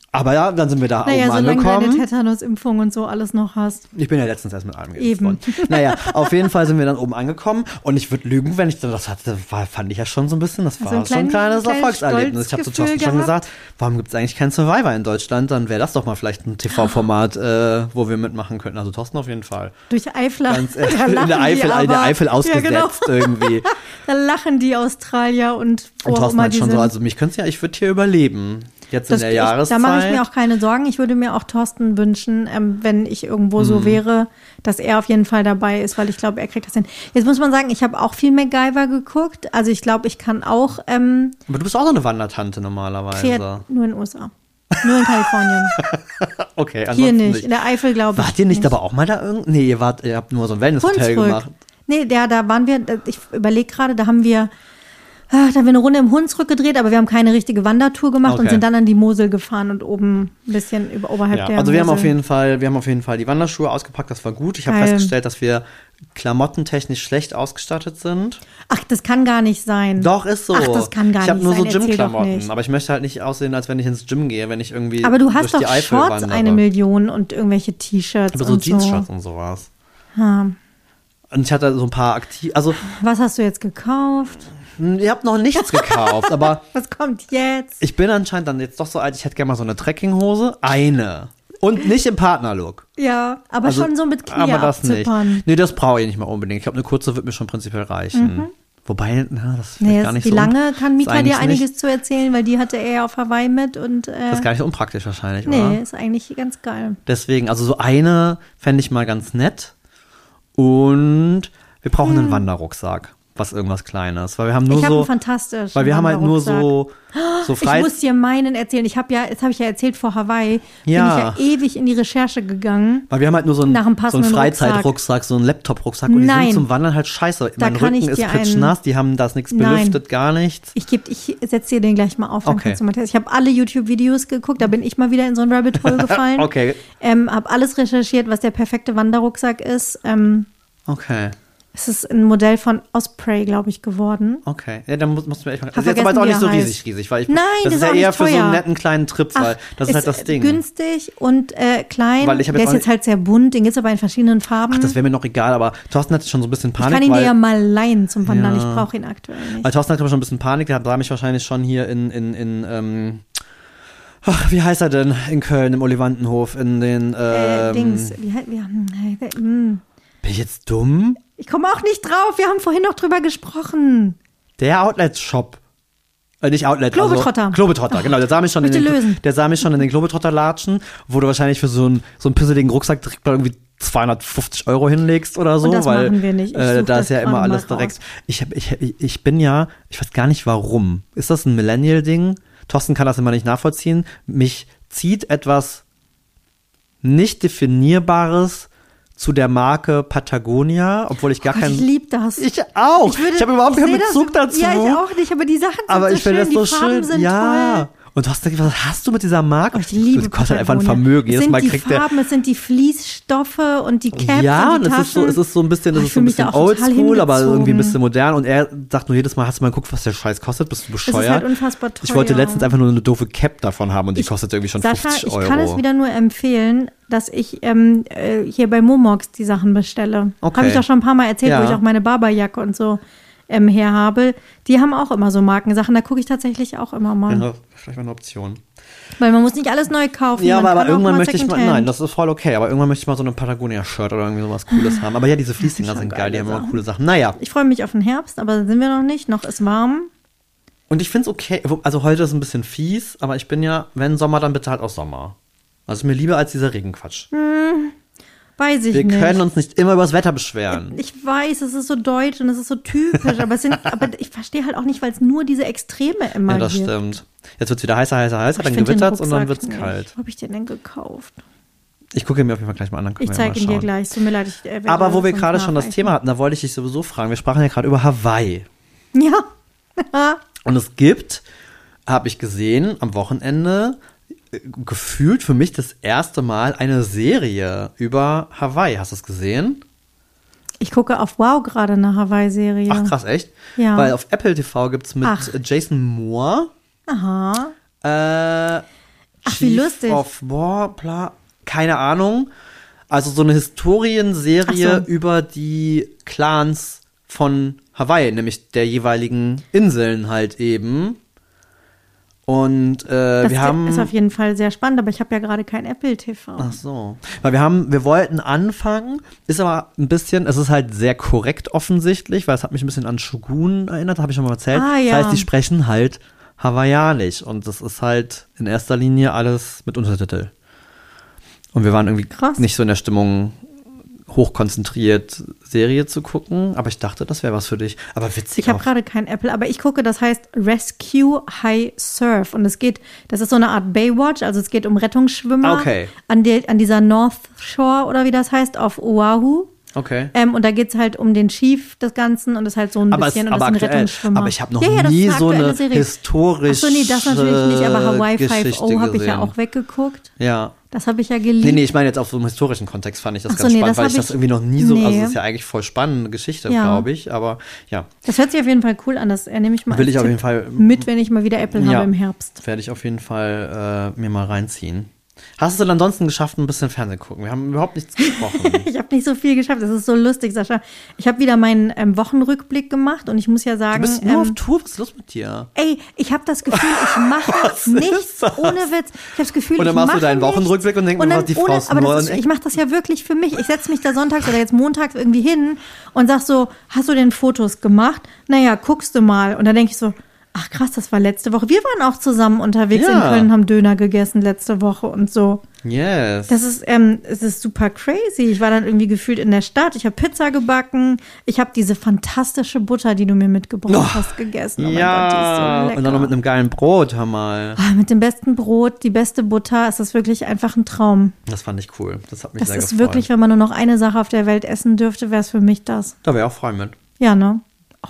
Aber ja, dann sind wir da
Naja,
oben
solange du
angekommen.
eine Tetanusimpfung und so alles noch hast.
Ich bin ja letztens erst mit allem geimpft
Eben.
worden. Naja, auf jeden Fall sind wir dann oben angekommen und ich würde lügen, wenn ich dann das hatte, war, fand ich ja schon so ein bisschen, das war
Also ein
schon ein
klein-
kleines
kleines
Erfolgserlebnis. Ich habe zu
Stolzgefühl
Thorsten schon
gehabt.
gesagt, warum gibt es eigentlich keinen Survivor in Deutschland? Dann wäre das doch mal vielleicht ein T V-Format, äh, wo wir mitmachen könnten. Also Thorsten auf jeden Fall.
Durch Eifler.
Ganz, äh,
Da
in
lachen
der Eifel,
die
in der
aber.
Eifel ausgesetzt
Ja, genau.
irgendwie.
Da lachen die Australier und wo
Und
auch
Thorsten
immer
hat
die
schon
sind.
so, also mich könnte ja, ich würde hier überleben. Jetzt
Das-
in der
ich,
Jahreszeit.
da mache ich mir auch keine Sorgen. Ich würde mir auch Thorsten wünschen, ähm, wenn ich irgendwo
Mhm.
so wäre, dass er auf jeden Fall dabei ist, weil ich glaube, er kriegt das hin. Jetzt muss man sagen, ich habe auch viel MacGyver geguckt. Also ich glaube, ich kann auch ähm,
Aber du bist auch so eine Wandertante normalerweise.
kreat- nur in den U S A. Nur in Kalifornien.
Okay,
Hier
ansonsten
nicht. In der Eifel, glaube ich.
Wart ihr nicht aber auch mal da irgendwie? Nee, ihr wart, ihr habt nur so ein Wellness-Hotel
Hunsrück.
gemacht.
Nee, der, da waren wir, ich überlege gerade, da haben wir, ah, da haben wir eine Runde im Hunsrück gedreht, aber wir haben keine richtige Wandertour gemacht und
Okay.
sind dann an die Mosel gefahren und oben ein bisschen über, oberhalb
Ja,
der
also wir haben
Mosel.
auf jeden Fall, wir haben auf jeden Fall die Wanderschuhe ausgepackt, das war gut. Ich habe
Geil.
festgestellt, dass wir klamottentechnisch schlecht ausgestattet sind.
Ach, das kann gar nicht sein.
Doch, ist so.
Ach, das kann gar
ich habe
nicht
nur so
sein. Erzähl doch
Gymklamotten,
nicht.
aber ich möchte halt nicht aussehen, als wenn ich ins Gym gehe, wenn ich irgendwie
Aber du hast
durch
doch
die Eifel
Shorts
wandere.
eine Million und irgendwelche T-Shirts
Aber so
und so.
Jeans-Shirts und sowas.
Ha.
Und ich hatte so ein paar aktiv, also
Was hast du jetzt gekauft?
mh, ihr habt noch nichts gekauft, aber
Was kommt jetzt?
ich bin anscheinend dann jetzt doch so alt, ich hätte gerne mal so eine Trekkinghose. Eine. Und nicht im Partnerlook.
Ja, aber
Also,
schon so mit Knie
aber das nicht.
abzippern.
Nee, das brauche ich nicht mehr unbedingt. Ich glaube, eine kurze wird mir schon prinzipiell reichen. Wobei, na, das ist vielleicht
Nee,
gar nicht
wie
so.
lange kann
ist
Mika
eigentlich
dir einiges
Nicht,
zu erzählen, weil die hatte er ja auf Hawaii mit und äh,
das ist gar nicht so unpraktisch wahrscheinlich,
nee,
oder?
ist eigentlich ganz geil.
Deswegen, also so eine fände ich mal ganz nett. Und wir brauchen
Hm.
einen Wanderrucksack. Was irgendwas Kleines. Weil wir haben nur
Ich habe
so.
einen fantastischen
Weil wir haben halt nur so, so
Ich
frei.
muss dir meinen erzählen. Ich habe ja, jetzt habe ich ja erzählt vor Hawaii,
Ja.
bin ich ja ewig in die Recherche gegangen.
Weil wir haben halt nur so einen,
Nach einem
so einen
passenden
Freizeitrucksack, so einen Laptop-Rucksack. Und die
Nein.
sind zum Wandern halt scheiße.
Da
mein
kann
Rücken
ich
ist
dir einen-
klitschnass, die haben das nichts
Nein.
belüftet, gar nichts.
Ich geb, ich setze dir den gleich mal auf, dann
Okay.
kannst du mal testen. Ich habe alle YouTube-Videos geguckt, da bin ich mal wieder in so ein Rabbit Hole gefallen.
Okay.
Ähm, habe alles recherchiert, was der perfekte Wanderrucksack ist. Ähm,
Okay.
es ist ein Modell von Osprey, glaube ich, geworden.
Okay. Ja, dann muss, musst du mir echt mal.
Hab
Das ist jetzt aber
vergessen,
jetzt auch
wie
nicht so
er
riesig,
heißt.
riesig, weil ich.
Nein,
das
das
ist
ist
ja
auch
eher
nicht
für so
teuer.
einen netten kleinen Trip, weil das ist halt das Ding.
Günstig und äh, klein.
Weil ich hab
der
jetzt
ist
auch
jetzt halt sehr bunt, den gibt es aber in verschiedenen Farben.
Ach, das wäre mir noch egal, aber Thorsten hatte schon so ein bisschen
ich
Panik,
kann ihn
weil,
dir ja mal leihen zum Wandern,
Ja.
ich brauche ihn aktuell nicht.
weil Thorsten hatte schon ein bisschen Panik, der sah mich wahrscheinlich schon hier in, in, in, ähm, ach, wie heißt er denn? In Köln, im Olifantenhof, in den,
äh,
ähm,
Dings, wie, halt- wie, hm, äh, hm.
bin ich jetzt dumm?
Ich komme auch nicht drauf, wir haben vorhin noch drüber gesprochen.
Der Outlet-Shop. Äh, nicht Outlet,
Globetrotter.
Also, Globetrotter, genau. Der sah mich schon in
möchte
den,
lösen.
der sah mich schon in den Globetrotter latschen, wo du wahrscheinlich für so einen, so einen pisseligen Rucksack direkt mal irgendwie zweihundertfünfzig Euro hinlegst oder so,
Und das
weil
machen wir nicht. Ich
äh,
such
da
das
ist ja
gerade
immer
mal
alles
raus.
direkt. Ich, hab, ich, ich bin ja, ich weiß gar nicht warum. Ist das ein Millennial-Ding? Thorsten kann das immer nicht nachvollziehen. Mich zieht etwas nicht Definierbares zu der Marke Patagonia, obwohl ich gar
Gott,
keinen.
ich lieb das.
Ich auch. Ich,
würde-
habe überhaupt
ich
keinen
seh
Bezug
das,
dazu.
Ja, ich auch nicht, aber die Sachen sind
Aber
so
ich finde
schön,
das so
die Farben
schön.
sind
Ja.
toll.
Und du hast gedacht, was hast du mit dieser Marke?
Oh, ich liebe
Das kostet einfach ein
Patagonia.
Vermögen.
Es
Jedes
sind
Mal
die
kriegt der.
Farben, es sind die Fließstoffe und die Caps
Ja,
und
und
die
es ist so,
Taschen.
es ist so ein bisschen,
Oh,
das
ich
ist so
fühl
ein
mich da
bisschen
auch total
oldschool, aber irgendwie ein
hingezogen.
bisschen modern. Und er sagt nur jedes Mal, hast du mal geguckt, was der Scheiß kostet? Bist du
Es
bescheuert?
ist halt unfassbar teuer.
Ich wollte letztens einfach nur eine doofe Cap davon haben und die
Ich-
kostet irgendwie schon
Sascha,
fünfzig Euro.
ich kann es wieder nur empfehlen, dass ich ähm, äh, hier bei Momox die Sachen bestelle.
Okay.
Habe ich doch schon ein paar Mal erzählt,
Ja.
wo ich auch meine Barberjacke und so ähm, her habe. Die haben auch immer so Markensachen, da gucke ich tatsächlich auch immer mal.
Ja, vielleicht mal eine Option.
Weil man muss nicht alles neu kaufen.
Ja,
man
aber, aber
kann auch
irgendwann
mal
möchte ich mal,
Secondhand.
nein, das ist voll okay, aber irgendwann möchte ich mal so eine Patagonia-Shirt oder irgendwie sowas Cooles haben. Aber ja, diese Fließdinger
schon
sind geil, die
geile
haben immer
Sachen.
coole Sachen. Naja,
Ich freue mich auf den Herbst, aber sind wir noch nicht. Noch ist warm.
und ich finde es okay, wo- also heute ist ein bisschen fies, aber ich bin ja, wenn Sommer, dann bitte halt auch Sommer. Also ist mir lieber als dieser Regenquatsch.
Weiß ich
Wir
nicht.
können uns nicht immer über das Wetter beschweren.
Ich weiß, es ist so deutsch und es ist so typisch, aber, es sind, aber ich verstehe halt auch nicht, weil es nur diese Extreme immer
Ja, das
gibt.
stimmt. Jetzt wird es wieder heißer, heißer, heißer,
Ich
dann
find den
gewittert und dann
Rucksack
wird es
nicht.
kalt.
Wo habe ich den denn gekauft?
Ich gucke ihn mir auf jeden Fall gleich mal an, dann können
Ich
wir ja
zeige
mal
ihn dir
schauen.
gleich. Tut mir leid, ich äh, werde
Aber wo wir
sonst
gerade schon das
nachreichen.
Thema hatten, da wollte ich dich sowieso fragen. Wir sprachen ja gerade über Hawaii.
Ja.
Und es gibt, habe ich gesehen, am Wochenende äh, gefühlt für mich das erste Mal eine Serie über Hawaii. Hast du es gesehen?
Ich gucke auf Wow gerade eine Hawaii-Serie.
Ach krass, echt?
Ja.
Weil auf Apple T V gibt es mit
Ach.
Jason Moore
Aha.
äh,
Ach, wie lustig.
of War, bla, keine Ahnung. Also so eine Historienserie
so.
über die Clans von Hawaii, nämlich der jeweiligen Inseln halt eben. Und äh,
das
wir haben
ist auf jeden Fall sehr spannend, aber ich habe ja gerade kein Apple T V.
Ach so. Weil wir haben, wir wollten anfangen, ist aber ein bisschen, es ist halt sehr korrekt offensichtlich, weil es hat mich ein bisschen an Shogun erinnert, habe ich schon mal erzählt.
Ah, ja.
Das heißt, die sprechen halt hawaiianisch und das ist halt in erster Linie alles mit Untertitel. Und wir waren irgendwie
Krass.
nicht so in der Stimmung, hochkonzentriert Serie zu gucken, aber ich dachte, das wäre was für dich. Aber witzig
Ich habe
auch.
gerade kein Apple, aber ich gucke, das heißt Rescue High Surf und es geht, das ist so eine Art Baywatch, also es geht um Rettungsschwimmer
Okay.
an, der, an dieser North Shore oder wie das heißt, auf Oahu.
Okay.
Ähm, und da geht es halt um den Chief des Ganzen und das ist halt so ein
Aber, es,
bisschen und
aber,
das ist ein
aktuell,
Rettungsschwimmer.
aber ich habe noch
ja, ja, das
nie
ist eine
so eine
aktuelle Serie.
historische
Ach so, nee, das natürlich nicht, aber Hawaii
Geschichte
Five O habe ich ja
gesehen.
auch weggeguckt.
Ja.
Das habe ich ja geliebt.
Nee, nee, ich meine jetzt auf so einem historischen Kontext fand ich das
Ach so,
ganz
nee,
spannend,
das
weil
hab
ich das
ich-
irgendwie noch nie so, also
nee.
das ist ja eigentlich voll spannende Geschichte,
Ja.
glaube ich, aber ja,
Das hört sich auf jeden Fall cool an, das äh, nehme ich mal
will
als
ich auf
Tipp
jeden Fall
mit, wenn ich mal wieder Apple
Ja.
habe im Herbst.
werde ich auf jeden Fall äh, mir mal reinziehen. Hast du denn ansonsten geschafft, ein bisschen Fernsehen gucken? Wir haben überhaupt nichts gesprochen.
Ich habe nicht so viel geschafft, das ist so lustig, Sascha. Ich habe wieder meinen ähm, Wochenrückblick gemacht und ich muss ja
Du
sagen,
bist nur
ähm,
auf Tour, was ist los mit dir?
ey, ich habe das Gefühl, ich mache
Was
nichts,
ist das?
ohne Witz. Ich habe das Gefühl,
Und dann
ich
machst du
mache
deinen
nichts.
Wochenrückblick und denkst,
Und dann
was die
ohne,
Frau ist
aber
nur
das ist,
ein
ich mache das ja wirklich für mich. Ich setze mich da sonntags oder jetzt montags irgendwie hin und sag so, hast du denn Fotos gemacht? Naja, guckst du mal. Und dann denke ich so, ach krass, das war letzte Woche. Wir waren auch zusammen unterwegs
Ja.
in Köln, haben Döner gegessen letzte Woche und so.
Yes.
Das ist, ähm, es ist super crazy. Ich war dann irgendwie gefühlt in der Stadt. Ich habe Pizza gebacken. Ich habe diese fantastische Butter, die du mir mitgebracht
Oh,
hast, gegessen. Oh mein
ja,
Gott, die ist so lecker.
und dann noch mit einem geilen Brot, hör mal.
Ah, mit dem besten Brot, die beste Butter. Es ist wirklich einfach ein Traum.
Das fand ich cool. Das hat mich
Das
sehr
ist
gefreut.
wirklich, wenn man nur noch eine Sache auf der Welt essen dürfte, wäre es für mich das.
Da wäre ich auch frei mit.
Ja, ne?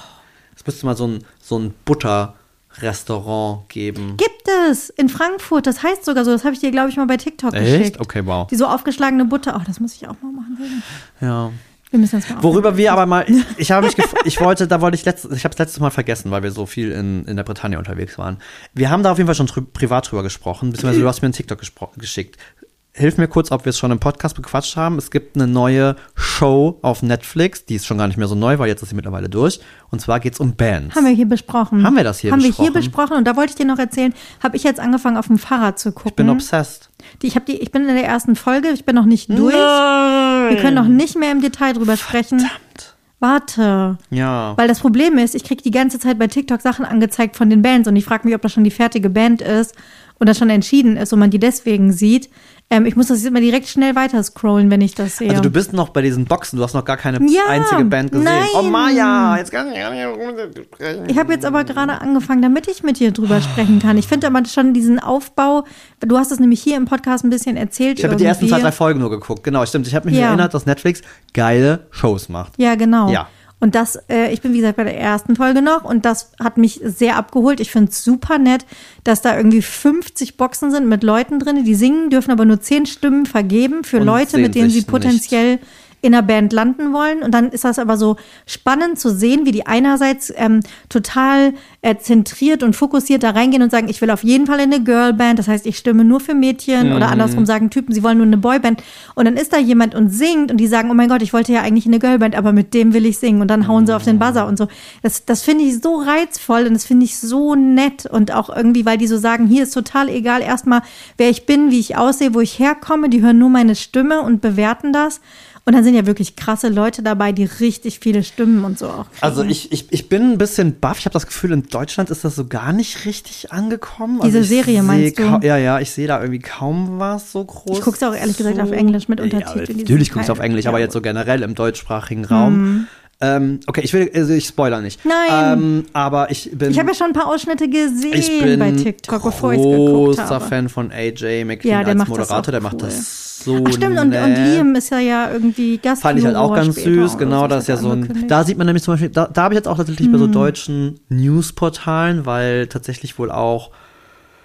Es müsste mal so ein, so ein Butterrestaurant geben.
Gibt es in Frankfurt. Das heißt sogar so. Das habe ich dir, glaube ich, mal bei TikTok
Echt?
geschickt.
Okay, wow.
Die so aufgeschlagene Butter. Oh, das muss ich auch mal machen.
Ja.
Wir müssen uns mal
Worüber wir aber mal, ich habe mich, gef- ich wollte, da wollte ich letztes, ich habe es letztes Mal vergessen, weil wir so viel in, in der Bretagne unterwegs waren. Wir haben da auf jeden Fall schon drü- privat drüber gesprochen, beziehungsweise du hast mir einen TikTok gespro- geschickt. Hilf mir kurz, ob wir es schon im Podcast bequatscht haben. Es gibt eine neue Show auf Netflix, die ist schon gar nicht mehr so neu, weil jetzt ist sie mittlerweile durch. Und zwar geht's um Bands.
Haben wir hier besprochen.
Haben wir das hier
Haben
besprochen?
wir hier besprochen. Und da wollte ich dir noch erzählen, habe ich jetzt angefangen, auf dem Fahrrad zu gucken.
Ich bin obsessed.
Die, ich, hab die, ich bin in der ersten Folge, ich bin noch nicht durch.
Nein.
Wir können noch nicht mehr im Detail drüber sprechen.
Verdammt.
Warte.
Ja.
Weil das Problem ist, ich kriege die ganze Zeit bei TikTok Sachen angezeigt von den Bands und ich frage mich, ob das schon die fertige Band ist und das schon entschieden ist und man die deswegen sieht. Ähm, ich muss das jetzt immer direkt schnell weiter scrollen, wenn ich das sehe.
Also du bist noch bei diesen Boxen, du hast noch gar keine
Ja,
einzige Band gesehen.
nein.
Oh Maja, jetzt kann ich gar nicht sprechen.
Ich habe jetzt aber gerade angefangen, damit ich mit dir drüber sprechen kann. Ich finde aber schon diesen Aufbau, du hast es nämlich hier im Podcast ein bisschen erzählt.
Ich habe die ersten
irgendwie.
zwei, drei Folgen nur geguckt. Genau, stimmt. Ich habe mich
Ja.
erinnert, dass Netflix geile Shows macht.
Ja, genau.
Ja.
Und das, äh, ich bin wie gesagt bei der ersten Folge noch und das hat mich sehr abgeholt. Ich finde es super nett, dass da irgendwie fünfzig Boxen sind mit Leuten drin, die singen, dürfen aber nur zehn Stimmen vergeben für
Und
Leute,
sehen
mit denen sie
sich
potenziell in einer Band landen wollen. Und dann ist das aber so spannend zu sehen, wie die einerseits ähm, total äh, zentriert und fokussiert da reingehen und sagen, ich will auf jeden Fall in eine Girlband. Das heißt, ich stimme nur für Mädchen.
Mhm.
Oder andersrum sagen Typen, sie wollen nur eine Boyband. Und dann ist da jemand und singt und die sagen, oh mein Gott, ich wollte ja eigentlich in eine Girlband, aber mit dem will ich singen. Und dann hauen sie auf den Buzzer und so. Das, das finde ich so reizvoll und das finde ich so nett. Und auch irgendwie, weil die so sagen, hier ist total egal erstmal, wer ich bin, wie ich aussehe, wo ich herkomme. Die hören nur meine Stimme und bewerten das. Und dann sind ja wirklich krasse Leute dabei, die richtig viele Stimmen und so auch kriegen.
Also ich, ich, ich bin ein bisschen baff. Ich habe das Gefühl, in Deutschland ist das so gar nicht richtig angekommen.
Diese
also ich
Serie,
seh
meinst du?
kau- Ja, ja, ich sehe da irgendwie kaum was so groß.
Ich guck's auch ehrlich gesagt auf Englisch mit Untertiteln.
Ja,
Die
natürlich
sind
gucke ich auf
geil.
Englisch, aber
Ja.
jetzt so generell im deutschsprachigen Raum. Ähm, okay, ich will, also ich spoiler nicht.
Nein.
Ähm, aber ich bin.
Ich habe ja schon ein paar Ausschnitte
ich
gesehen
bin
bei TikTok, bevor ich es geguckt
großer
habe.
Fan von A J McLean
Ja, der
als
macht das
Moderator.
auch
Der macht
cool.
das so
Ach stimmt, und,
nett.
und Liam ist ja ja irgendwie Gast.
Fand ich halt auch ganz süß, genau, das ist ja so ein,
angekündigt.
da sieht man nämlich zum Beispiel, da, da habe ich jetzt auch tatsächlich bei so deutschen Newsportalen, weil tatsächlich wohl auch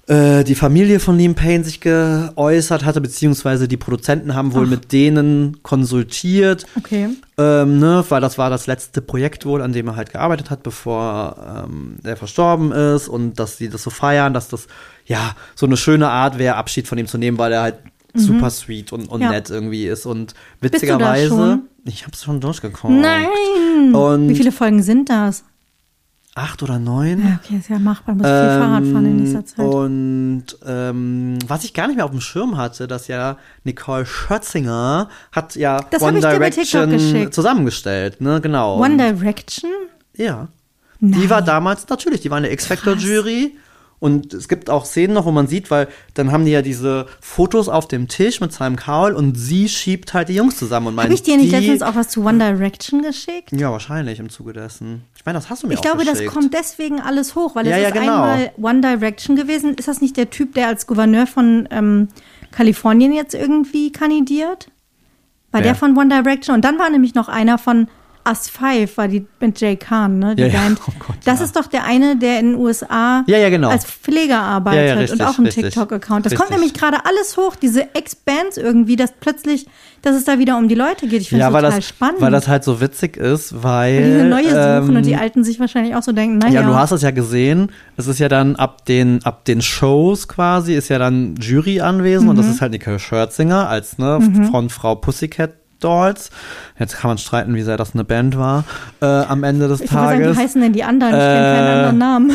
äh, die Familie von Liam Payne sich geäußert hatte, beziehungsweise die Produzenten haben wohl Ach. mit denen konsultiert.
Okay.
Ähm, ne, weil das war das letzte Projekt wohl, an dem er halt gearbeitet hat, bevor ähm, er verstorben ist und dass sie das so feiern, dass das ja so eine schöne Art wäre, Abschied von ihm zu nehmen, weil er halt mhm. super sweet und, und ja. nett irgendwie ist und witzigerweise,
Bist du da schon?
Ich hab's schon durchgeguckt.
Nein! Und wie viele Folgen sind das?
Acht oder neun.
Ja, okay, ist ja machbar. Muss ähm, viel Fahrrad fahren in nächster Zeit.
Und ähm, was ich gar nicht mehr auf dem Schirm hatte, dass ja Nicole Scherzinger hat ja
das
One
Direction
zusammengestellt, ne, genau.
One Direction?
Ja.
Nein.
Die war damals, natürlich, die war eine X-Factor-Jury. Und es gibt auch Szenen noch, wo man sieht, weil dann haben die ja diese Fotos auf dem Tisch mit Simon Cowell und sie schiebt halt die Jungs zusammen und meint,
Habe ich dir nicht
die,
letztens auch was zu One Direction geschickt?
Ja, wahrscheinlich im Zuge dessen. Ich meine, das hast du mir
ich
auch
glaube,
geschickt.
das kommt deswegen alles hoch, weil es
ja, ja,
ist
genau.
einmal One Direction gewesen. Ist das nicht der Typ, der als Gouverneur von ähm, Kalifornien jetzt irgendwie kandidiert? War
Wer?
der von One Direction? Und dann war nämlich noch einer von Us Five, war die mit Jay Khan, ne, die
ja,
Band.
Ja. Oh Gott,
das
ja.
ist doch der eine, der in den U S A
ja, ja, genau.
als Pfleger arbeitet
ja, ja, richtig,
und auch einen
richtig,
TikTok-Account. Das
richtig.
kommt nämlich gerade alles hoch, diese Ex-Bands irgendwie, dass plötzlich, dass es da wieder um die Leute geht. Ich finde
ja,
das total
das,
spannend.
Weil das halt so witzig ist, weil
die eine neue suchen
ähm,
und die Alten sich wahrscheinlich auch so denken, naja.
Ja, du hast es ja gesehen. Es ist ja dann ab den, ab den Shows quasi, ist ja dann Jury anwesend mhm. und das ist halt Nicole Scherzinger als ne,
Mhm.
Frontfrau Pussycat Dolls. Jetzt kann man streiten, wie sehr das eine Band war äh, am Ende des
ich
Tages.
Sagen, wie heißen denn die anderen? Ich
äh,
kenne keinen anderen Namen.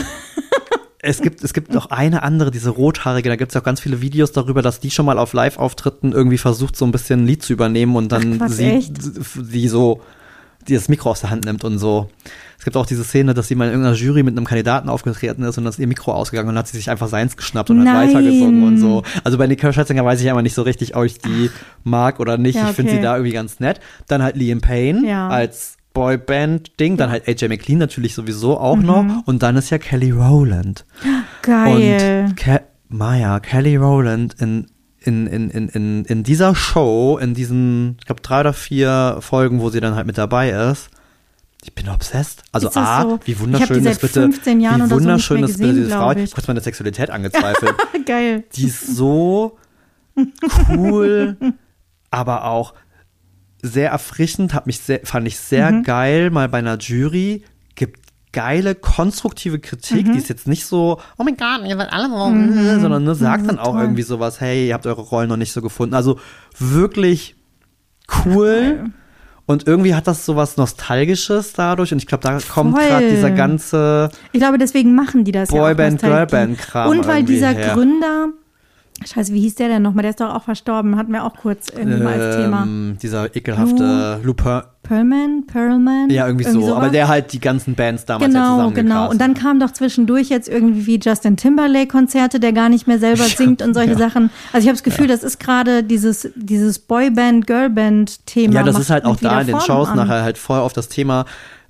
Es gibt, es gibt noch eine andere, diese rothaarige, da gibt es auch ganz viele Videos darüber, dass die schon mal auf Live-Auftritten irgendwie versucht, so ein bisschen ein Lied zu übernehmen und dann
Ach, Quatsch,
sie,
echt?
sie so, die das Mikro aus der Hand nimmt und so. Es gibt auch diese Szene, dass sie mal in irgendeiner Jury mit einem Kandidaten aufgetreten ist und dann ist ihr Mikro ausgegangen und dann hat sie sich einfach seins geschnappt und
Nein.
hat weitergesungen und so. Also bei Nicole Scherzinger weiß ich immer nicht so richtig, ob ich die mag oder nicht.
Ja,
Ich finde
okay.
sie da irgendwie ganz nett. Dann halt Liam Payne
Ja.
als Boyband-Ding, dann halt A J McLean natürlich sowieso auch
Mhm.
noch und dann ist ja Kelly Rowland.
Geil.
Und Ke- Maya, Kelly Rowland in, in, in, in, in, in dieser Show, in diesen, ich glaube, drei oder vier Folgen, wo sie dann halt mit dabei ist. Ich bin obsessed. Also
Ist das
A,
so?
wie
Ich hab
wunderschön
die seit
ist bitte,
fünfzehn Jahren
wie
oder so nicht
wunderschön
mehr
ist bitte
gesehen,
diese Frau.
glaub
Ich
ich.
habe kurz meine Sexualität angezweifelt.
Geil.
Die ist so cool, aber auch sehr erfrischend, hat mich sehr, fand ich sehr
Mhm.
geil, mal bei einer Jury, gibt geile, konstruktive Kritik,
Mhm.
die ist jetzt nicht so, oh mein Gott, ihr seid alle so,
Mhm.
sondern ne, sagt
Das
dann
ist
auch
toll.
irgendwie sowas, hey, ihr habt eure Rollen noch nicht so gefunden. Also wirklich cool.
Geil.
Und irgendwie hat das sowas Nostalgisches dadurch und ich glaube, da kommt
Voll.
gerade dieser ganze
Ich glaube, deswegen machen die das
Boyband,
ja auch. Nostalgie.
Girlband-Kram
Und weil
irgendwie
dieser
her.
Gründer, scheiße, wie hieß der denn nochmal? Der ist doch auch verstorben, hatten wir auch kurz irgendwie mal als Thema.
ähm, dieser ekelhafte Lou Per-
Perlman? Perlman?
Ja, irgendwie, so.
sowas?
Aber der halt die ganzen Bands damals ja
Genau,
zusammengecastet
genau. Und dann kam doch zwischendurch jetzt irgendwie Justin Timberlake-Konzerte, der gar nicht mehr selber singt und solche
ja.
Sachen. Also ich habe das Gefühl, das ist gerade dieses, dieses Boyband, Girlband-Thema.
Ja, das
macht
ist halt auch
irgendwie
da in den
Formen
Shows
an.
nachher halt voll auf das Thema.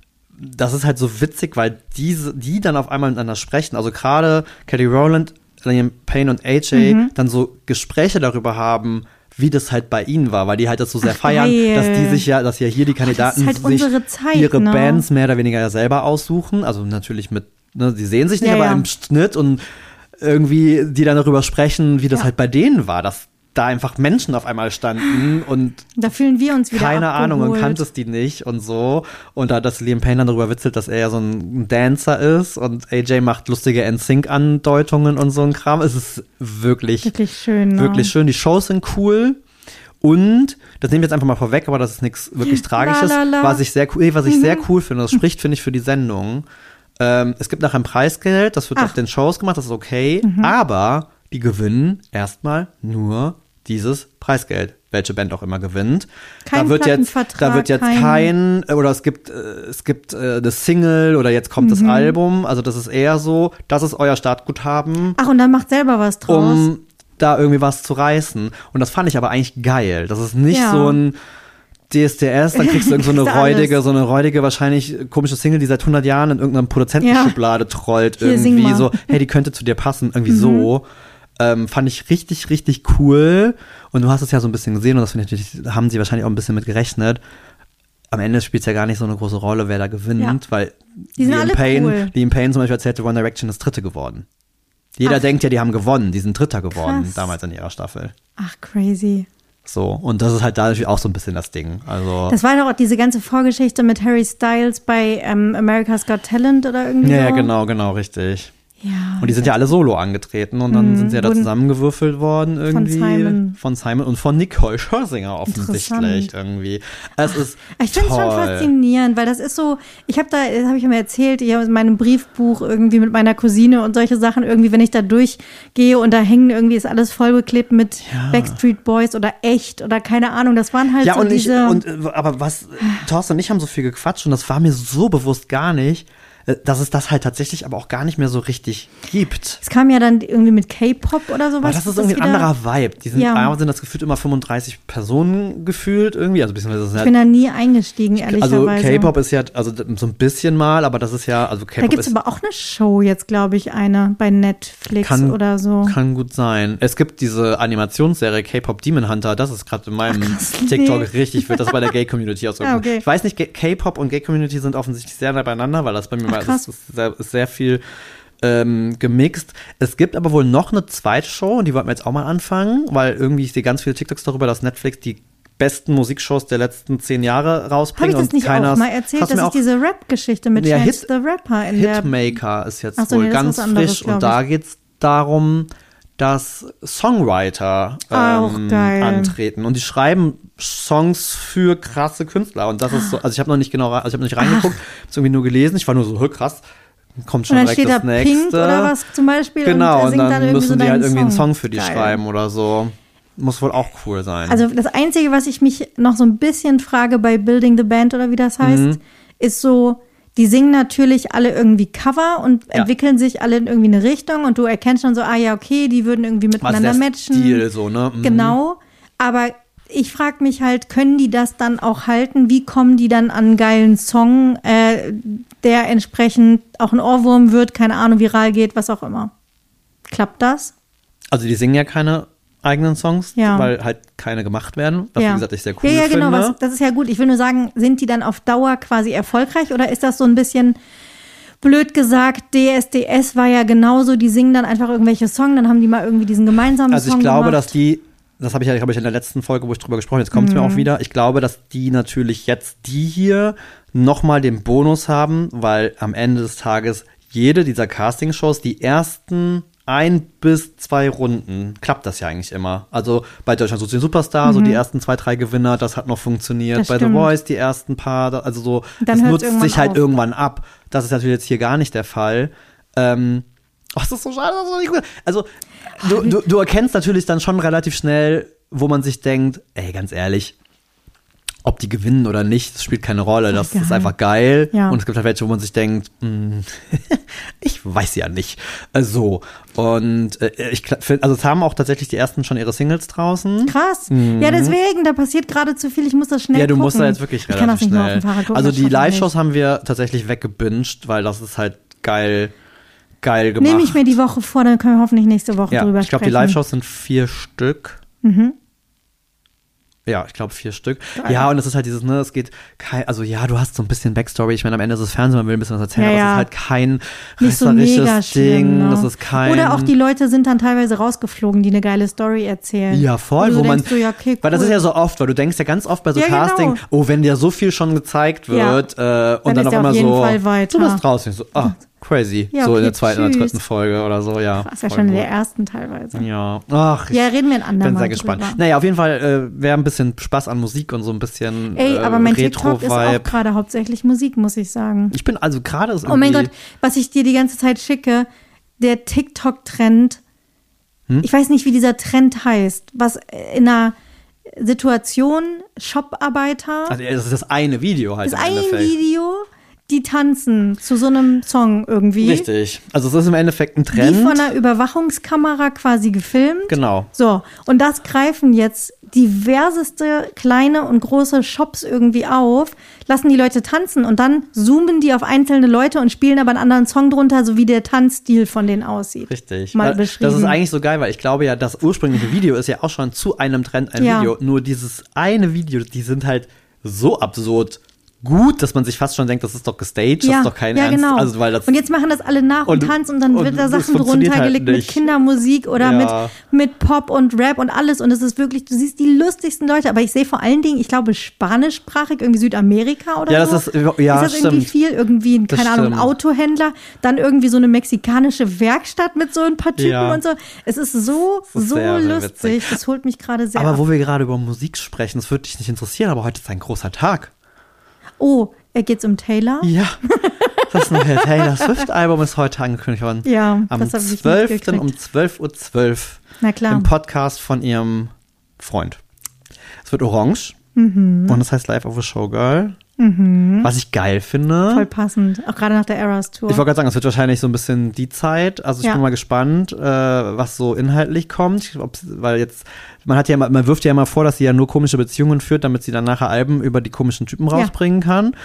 Das ist halt so witzig, weil diese, die dann auf einmal miteinander sprechen. Also gerade Kelly Rowland, Liam Payne und A J
Mhm.
dann so Gespräche darüber haben, wie das halt bei ihnen war, weil die halt das so sehr
Ach,
feiern,
geil.
dass die sich ja, dass ja hier die Kandidaten
halt
sich
unsere Zeit,
ihre
ne?
Bands mehr oder weniger ja selber aussuchen. Also natürlich mit, ne, sie sehen sich nicht,
Ja,
aber
ja.
im Schnitt und irgendwie die dann darüber sprechen, wie das
Ja.
halt bei denen war, dass da einfach Menschen auf einmal standen und
Da fühlen wir uns wieder
keine
abgeholt.
Ahnung und kanntest die nicht und so. Und da hat das Liam Payne dann darüber witzelt, dass er ja so ein Dancer ist und A J macht lustige N Sync-Andeutungen und so ein Kram. Es ist wirklich,
Wirklich schön. Ne?
wirklich schön. Die Shows sind cool. Und, das nehme ich jetzt einfach mal vorweg, aber das ist nichts wirklich Tragisches,
La, la, la.
was ich sehr cool, was ich
Mhm.
sehr cool finde, das spricht, finde ich, für die Sendung. Ähm, es gibt nachher ein Preisgeld, das wird
Ach.
auf den Shows gemacht, das ist okay,
Mhm.
aber die gewinnen erstmal nur dieses Preisgeld, welche Band auch immer gewinnt.
Kein
da wird jetzt,
Plattenvertrag,
da wird jetzt
kein-
kein, oder es gibt, äh, es gibt äh, das Single oder jetzt kommt das
Mhm.
Album, also das ist eher so, das ist euer Startguthaben,
Ach, und dann macht selber was draus.
um da irgendwie was zu reißen. Und das fand ich aber eigentlich geil. Das ist nicht
Ja.
so ein D S D S, dann kriegst du irgend so eine
Kriegst du
räudige,
alles.
so eine räudige, wahrscheinlich komische Single, die seit hundert Jahren in irgendeiner Produzentenschublade trollt.
Hier, sing
irgendwie
mal.
so, hey, die könnte zu dir passen, irgendwie
Mhm.
so. Ähm, fand ich richtig, richtig cool. Und du hast es ja so ein bisschen gesehen und das finde ich natürlich, haben sie wahrscheinlich auch ein bisschen mit gerechnet. Am Ende spielt es ja gar nicht so eine große Rolle, wer da gewinnt,
Ja.
weil
Die sind
Liam
alle
Payne,
cool.
Liam Payne zum Beispiel erzählte, One Direction ist Dritte geworden. Jeder
Ach.
denkt ja, die haben gewonnen, die sind Dritter geworden,
Krass.
damals in ihrer Staffel.
Ach, crazy.
So, und das ist halt dadurch auch so ein bisschen das Ding. Also
Das war doch auch diese ganze Vorgeschichte mit Harry Styles bei ähm, America's Got Talent oder irgendwie
ja,
so.
ja, genau, genau, richtig.
Ja,
Und die sind ja alle solo angetreten und dann
Mhm,
sind sie ja da
wurden
zusammengewürfelt worden irgendwie.
Simon.
Von Simon und von Nicole Scherzinger offensichtlich
Interessant.
irgendwie. Es ist
Ich finde es schon
toll.
faszinierend, weil das ist so, ich habe da, das habe ich mir erzählt, ich habe in meinem Briefbuch irgendwie mit meiner Cousine und solche Sachen irgendwie, wenn ich da durchgehe und da hängen irgendwie, ist alles vollgeklebt mit
Ja.
Backstreet Boys oder echt oder keine Ahnung, das waren halt
Ja,
so
und ich,
diese...
und, äh, aber was, Thorsten und ich haben so viel gequatscht und das war mir so bewusst gar nicht, äh, dass es das halt tatsächlich aber auch gar nicht mehr so richtig gibt.
es kam ja dann irgendwie mit K-Pop oder sowas.
Aber das ist irgendwie ein
wieder-
anderer Vibe. Die sind,
Ja.
einmal sind das gefühlt immer fünfunddreißig Personen gefühlt irgendwie, also beziehungsweise das sind
Ich bin
halt,
da nie eingestiegen,
also
ehrlicherweise.
K-Pop ist ja, also so ein bisschen mal, aber das ist ja, also
Da
K-Pop
gibt es
ist,
aber auch eine Show jetzt, glaube ich, eine bei Netflix
Kann-
oder so.
kann gut sein. Es gibt diese Animationsserie K-Pop Demon Hunter, das ist gerade in meinem
krass,
TikTok
nee.
richtig, wird das bei der Gay-Community auch so.
Ah, okay.
Ich weiß nicht, G- K-Pop und Gay-Community sind offensichtlich sehr nah beieinander, weil das bei mir
Ach,
mal
krass.
ist, ist, sehr, ist sehr viel ähm, gemixt. Es gibt aber wohl noch eine zweite Show, und die wollten wir jetzt auch mal anfangen, weil irgendwie ich sehe ganz viele TikToks darüber, dass Netflix die besten Musikshows der letzten zehn Jahre
Habe
rausbringen.
ich das
und
nicht
keiner
auch mal erzählt,
hast du
dass
mir
ich diese Rap-Geschichte mit
Ja,
Chance
Hit-
the Rapper in der...
Hitmaker ist jetzt
Ach so,
wohl
nee, das ist
ganz
was anderes,
frisch
glaub
und da geht's darum, dass Songwriter
Auch
ähm,
geil.
antreten und die schreiben Songs für krasse Künstler und das ist so, also ich habe noch nicht genau, also ich habe nicht reingeguckt, habe es irgendwie nur gelesen, ich war nur so, hö, krass, kommt schon
Und dann
direkt
steht da
das nächste.
Pink oder was zum Beispiel
Genau,
und er
und
singt
dann,
dann, irgendwie
müssen
so
die halt
deinen
irgendwie einen
Song.
Song für die
Geil.
schreiben oder so. Muss wohl auch cool sein.
Also das Einzige, was ich mich noch so ein bisschen frage bei Building the Band oder wie das heißt,
Mhm.
ist so, die singen natürlich alle irgendwie Cover und
Ja.
entwickeln sich alle in irgendwie eine Richtung und du erkennst schon so, ah ja, okay, die würden irgendwie
was
miteinander
der
matchen.
Stil so, ne? Mhm.
Genau, aber ich frage mich halt, können die das dann auch halten? Wie kommen die dann an einen geilen Song, äh, der entsprechend auch ein Ohrwurm wird, keine Ahnung, viral geht, was auch immer. Klappt das?
Also die singen ja keine eigenen Songs,
Ja.
weil halt keine gemacht werden, was wie gesagt ich sehr cool
ja, ja, genau,
finde.
was, das ist ja gut. Ich will nur sagen, sind die dann auf Dauer quasi erfolgreich oder ist das so ein bisschen blöd gesagt, D S D S war ja genauso, die singen dann einfach irgendwelche Songs, dann haben die mal irgendwie diesen gemeinsamen
Also
Song
ich glaube,
gemacht.
dass die, das habe ich ja, glaube ich, in der letzten Folge, wo ich drüber gesprochen habe, jetzt kommt es
Mhm.
mir auch wieder, ich glaube, dass die natürlich jetzt die hier nochmal den Bonus haben, weil am Ende des Tages jede dieser Castingshows, die ersten ein bis zwei Runden, klappt das ja eigentlich immer. Also bei Deutschland sucht den Superstar, so die ersten zwei, drei Gewinner, das hat noch funktioniert.
Mhm. Das
Bei
stimmt.
The Voice die ersten paar, also so,
Dann
das
hört's
nutzt
irgendwann
sich halt
auf.
irgendwann ab. Das ist natürlich jetzt hier gar nicht der Fall. Ähm, oh, das ist so schade, das ist so nicht gut. Also du, du, du erkennst natürlich dann schon relativ schnell, wo man sich denkt, ey, ganz ehrlich, ob die gewinnen oder nicht, das spielt keine Rolle. Das
Geil.
ist einfach geil.
Ja.
Und es gibt halt welche, wo man sich denkt, hm, ich weiß ja nicht. Äh, So. Und äh, ich finde, also es haben auch tatsächlich die ersten schon ihre Singles draußen.
Krass. Ja, deswegen, da passiert gerade zu viel, ich muss das schnell
Mhm. Ja, du
gucken.
musst da jetzt wirklich
Ich kann das
relativ
nicht mehr auf
schnell.
dem Fahrrad gucken.
Also
das
die
schaffe ich
Live-Shows haben wir tatsächlich weggebinged, weil das ist halt geil, geil
nicht.
gemacht.
Nehme ich mir die Woche vor, dann können wir hoffentlich nächste Woche
Ja,
drüber
ich glaube, die
sprechen.
Live-Shows sind vier Stück.
Mhm.
Ja, ich glaube vier Stück.
Geil.
Ja, und es ist halt dieses, ne, es geht kein, also ja, du hast so ein bisschen Backstory. Ich meine, am Ende ist es Fernsehen, man will ein bisschen was erzählen,
Ja,
aber
ja.
es ist halt kein
Nicht so
reißerisches
mega schlimm,
Ding.
ne?
Das ist kein.
Oder auch die Leute sind dann teilweise rausgeflogen, die eine geile Story erzählen.
Ja, voll,
Und du
wo man,
denkst so, ja, okay,
weil das
cool.
ist ja so oft, weil du denkst ja ganz oft bei so
Ja, genau.
Casting, oh, wenn dir so viel schon gezeigt wird, äh, und
Dann
dann
ist
auf
er
einmal
auf jeden
so,
Fall weiter.
du bist draußen, so, ah, crazy,
Ja,
so in
okay,
der zweiten oder
tschüss.
dritten Folge oder so, ja.
Das ist ja
voll
schon in
gut.
der ersten teilweise.
Ja, ach, ich
Ja, reden wir ein andermal
bin sehr gespannt.
drüber.
Naja, auf jeden Fall, äh, wäre ein bisschen Spaß an Musik und so ein bisschen
Ey,
äh,
aber mein TikTok ist auch
Retro-Vibe.
gerade hauptsächlich Musik, muss ich sagen.
Ich bin also gerade ist
Oh mein
irgendwie-
Gott, was ich dir die ganze Zeit schicke, der TikTok-Trend,
Hm?
ich weiß nicht, wie dieser Trend heißt, was in einer Situation, Shop-Arbeiter,
Also das ist das eine Video halt
ist
im
ein
Endeffekt.
Video, die tanzen zu so einem Song irgendwie.
Richtig. Also es ist im Endeffekt ein
Wie
Trend.
von einer Überwachungskamera quasi gefilmt.
Genau.
So, und das greifen jetzt diverseste kleine und große Shops irgendwie auf, lassen die Leute tanzen und dann zoomen die auf einzelne Leute und spielen aber einen anderen Song drunter, so wie der Tanzstil von denen aussieht.
Richtig.
Mal
Weil
beschrieben.
Das ist eigentlich so geil, weil ich glaube ja, das ursprüngliche Video ist ja auch schon zu einem Trend ein
Ja.
Video. Nur dieses eine Video, die sind halt so absurd gut, dass man sich fast schon denkt, das ist doch gestaged,
ja,
das ist doch kein
ja,
Ernst.
Genau.
Also, weil das
und jetzt machen das alle nach und, und tanzen und dann und wird da Sachen drunter
halt
gelegt
nicht.
mit Kindermusik oder
ja.
mit, mit Pop und Rap und alles. Und es ist wirklich, du siehst die lustigsten Leute. Aber ich sehe vor allen Dingen, ich glaube, spanischsprachig, irgendwie Südamerika oder
ja,
so.
Das ist, ja,
ist das
stimmt.
irgendwie viel? Irgendwie, ein, keine
das
Ahnung, ein
stimmt.
Autohändler, dann irgendwie so eine mexikanische Werkstatt mit so ein paar Typen
ja.
und so. Es ist so,
das ist
so
sehr, sehr
lustig.
witzig.
Das holt mich gerade sehr
Aber
ab.
wo wir gerade über Musik sprechen, das würde dich nicht interessieren, aber heute ist ein großer Tag.
Oh, geht's um Taylor?
Ja, das neue Taylor Swift-Album ist heute angekündigt worden.
Ja,
am
das habe ich
zwölften um zwölf Uhr zwölf
Na klar.
im Podcast von ihrem Freund. Es wird orange
mhm.
und es heißt Life of a Showgirl.
Mhm.
Was ich geil finde.
Voll passend, auch gerade nach der Eras Tour.
Ich wollte gerade sagen, es wird wahrscheinlich so ein bisschen die Zeit. Also ich
ja.
bin mal gespannt, äh, was so inhaltlich kommt. Ob's, weil jetzt, man hat ja immer, man wirft ja immer vor, dass sie ja nur komische Beziehungen führt, damit sie dann nachher Alben über die komischen Typen rausbringen ja. kann.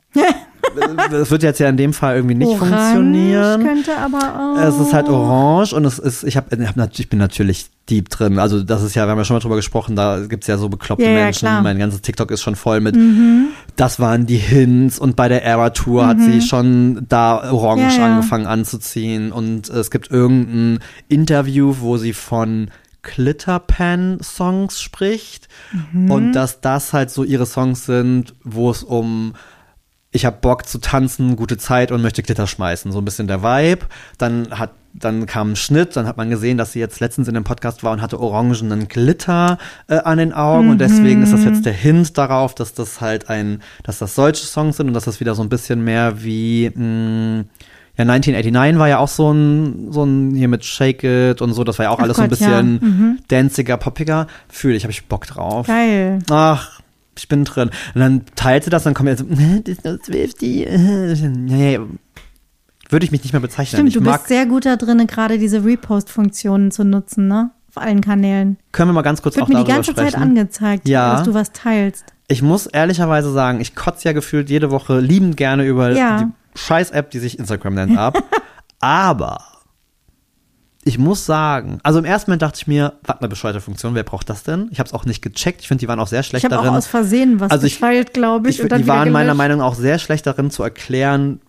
Das wird jetzt ja in dem Fall irgendwie nicht
orange
funktionieren.
Könnte aber auch.
Es ist halt orange und es ist, ich, hab, ich bin natürlich deep drin. Also das ist ja, wir haben ja schon mal drüber gesprochen, da gibt es ja so bekloppte
ja,
Menschen.
Ja,
mein ganzes TikTok ist schon voll mit,
mhm.
das waren die Hints und bei der Era-Tour mhm. hat sie schon da orange
ja, ja.
angefangen anzuziehen und es gibt irgendein Interview, wo sie von Glitterpan-Songs spricht mhm. und dass das halt so ihre Songs sind, wo es um ich habe Bock zu tanzen, gute Zeit und möchte Glitter schmeißen. So ein bisschen der Vibe. Dann hat, dann kam ein Schnitt, dann hat man gesehen, dass sie jetzt letztens in dem Podcast war und hatte orangenen Glitter äh, an den Augen. Mhm. Und deswegen ist das jetzt der Hint darauf, dass das halt ein, dass das solche Songs sind und dass das wieder so ein bisschen mehr wie, mh, ja, neunzehnhundertneunundachtzig war ja auch so ein, so ein, hier mit Shake It und so, das war ja auch
Ach
alles
Gott,
so ein bisschen
ja. mhm.
danciger, poppiger. Fühle ich, habe ich Bock drauf.
Geil.
Ach, ich bin drin. Und dann teilt sie das, dann kommt er so, das ist nur Swiftie. Nee, würde ich mich nicht mehr bezeichnen.
Stimmt,
ich
du
mag,
bist sehr gut da drin, gerade diese Repost-Funktionen zu nutzen, ne? Auf allen Kanälen.
Können wir mal ganz kurz
Wird
auch
mir
darüber
die ganze
sprechen?
Zeit angezeigt,
ja.
dass du was teilst.
Ich muss ehrlicherweise sagen, ich kotze ja gefühlt jede Woche liebend gerne über
ja.
die Scheiß-App, die sich Instagram nennt, ab. Aber ich muss sagen, also im ersten Moment dachte ich mir, was eine bescheuerte Funktion, wer braucht das denn? Ich habe es auch nicht gecheckt. Ich finde, die waren auch sehr schlecht
ich
darin.
Ich habe auch aus Versehen was
also ich,
geteilt, glaube ich.
ich
und dann
die waren
gelöscht.
meiner Meinung nach auch sehr schlecht darin zu erklären,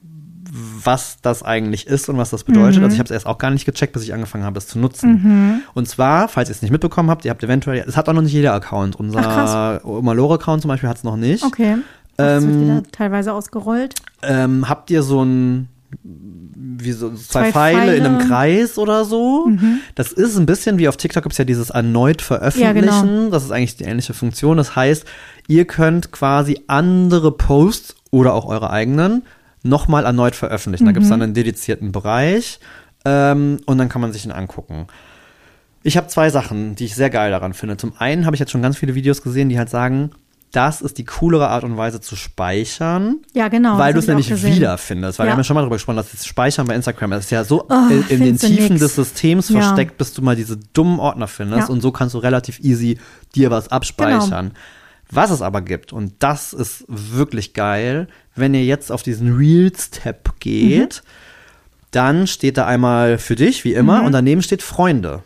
was das eigentlich ist und was das bedeutet. Mhm. Also ich habe es erst auch gar nicht gecheckt, bis ich angefangen habe, es zu nutzen.
Mhm.
Und zwar, falls ihr es nicht mitbekommen habt, ihr habt eventuell, es hat auch noch nicht jeder Account. Unser Malore-Account zum Beispiel hat es noch nicht.
Okay. Das
ähm,
wird wieder teilweise ausgerollt.
Ähm, habt ihr so ein wie so zwei, zwei Pfeile, Pfeile in einem Kreis oder so. Mhm. Das ist ein bisschen wie auf TikTok gibt es ja dieses erneut veröffentlichen. Ja, genau. Das ist eigentlich die ähnliche Funktion. Das heißt, ihr könnt quasi andere Posts oder auch eure eigenen nochmal erneut veröffentlichen. Mhm. Da gibt es dann einen dedizierten Bereich ähm, und dann kann man sich ihn angucken. Ich habe zwei Sachen, die ich sehr geil daran finde. Zum einen habe ich jetzt schon ganz viele Videos gesehen, die halt sagen, das ist die coolere Art und Weise zu speichern.
Ja, genau.
Weil du es nämlich wiederfindest. Weil ja. wir haben ja schon mal darüber gesprochen, dass das Speichern bei Instagram ist ja so
oh,
in, in den Tiefen nix. des Systems
ja.
versteckt, bis du mal diese dummen Ordner findest. Ja. Und so kannst du relativ easy dir was abspeichern. Genau. Was es aber gibt, und das ist wirklich geil, wenn ihr jetzt auf diesen Reels-Tab geht, mhm. dann steht da einmal für dich, wie immer, mhm. und daneben steht Freunde.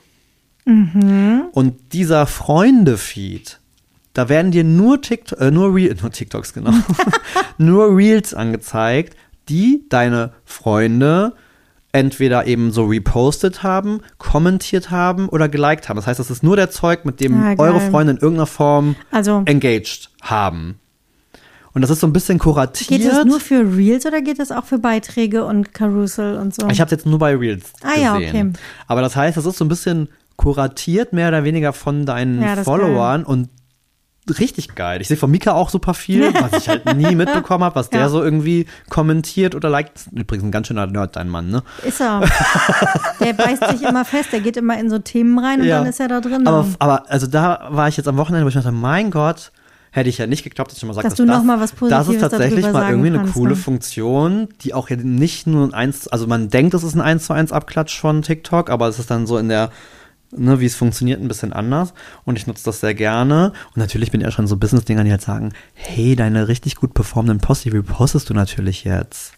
Mhm.
Und dieser Freunde-Feed, da werden dir nur TikTok, äh, nur, Re- nur TikToks, genau, nur Reels angezeigt, die deine Freunde entweder eben so repostet haben, kommentiert haben oder geliked haben. Das heißt, das ist nur der Zeug, mit dem
ah,
eure Freunde in irgendeiner Form
also,
engaged haben. Und das ist so ein bisschen kuratiert.
Geht das nur für Reels oder geht das auch für Beiträge und Carousel und so?
Ich habe es jetzt nur bei Reels
ah,
gesehen.
Ja, okay.
Aber das heißt, das ist so ein bisschen kuratiert, mehr oder weniger von deinen
ja,
Followern und richtig geil. Ich sehe von Mika auch super viel, was ich halt nie mitbekommen habe, was ja. der so irgendwie kommentiert oder liked. Übrigens ein ganz schöner Nerd, dein Mann, ne?
Ist er. Der beißt sich immer fest, der geht immer in so Themen rein und ja. dann ist er da drin.
Aber, aber also da war ich jetzt am Wochenende, wo ich dachte, mein Gott, hätte ich ja nicht geglaubt, dass ich mal sage,
dass, dass du
das,
noch mal was Positives
das ist tatsächlich mal irgendwie eine
kannst,
coole
ne?
Funktion, die auch nicht nur ein eins, also man denkt, das ist ein eins zu eins Abklatsch von TikTok, aber es ist dann so in der Ne, wie es funktioniert, ein bisschen anders. Und ich nutze das sehr gerne. Und natürlich bin ich ja schon so Business-Dinger, die halt sagen, hey, deine richtig gut performenden Posts, die repostest du natürlich jetzt.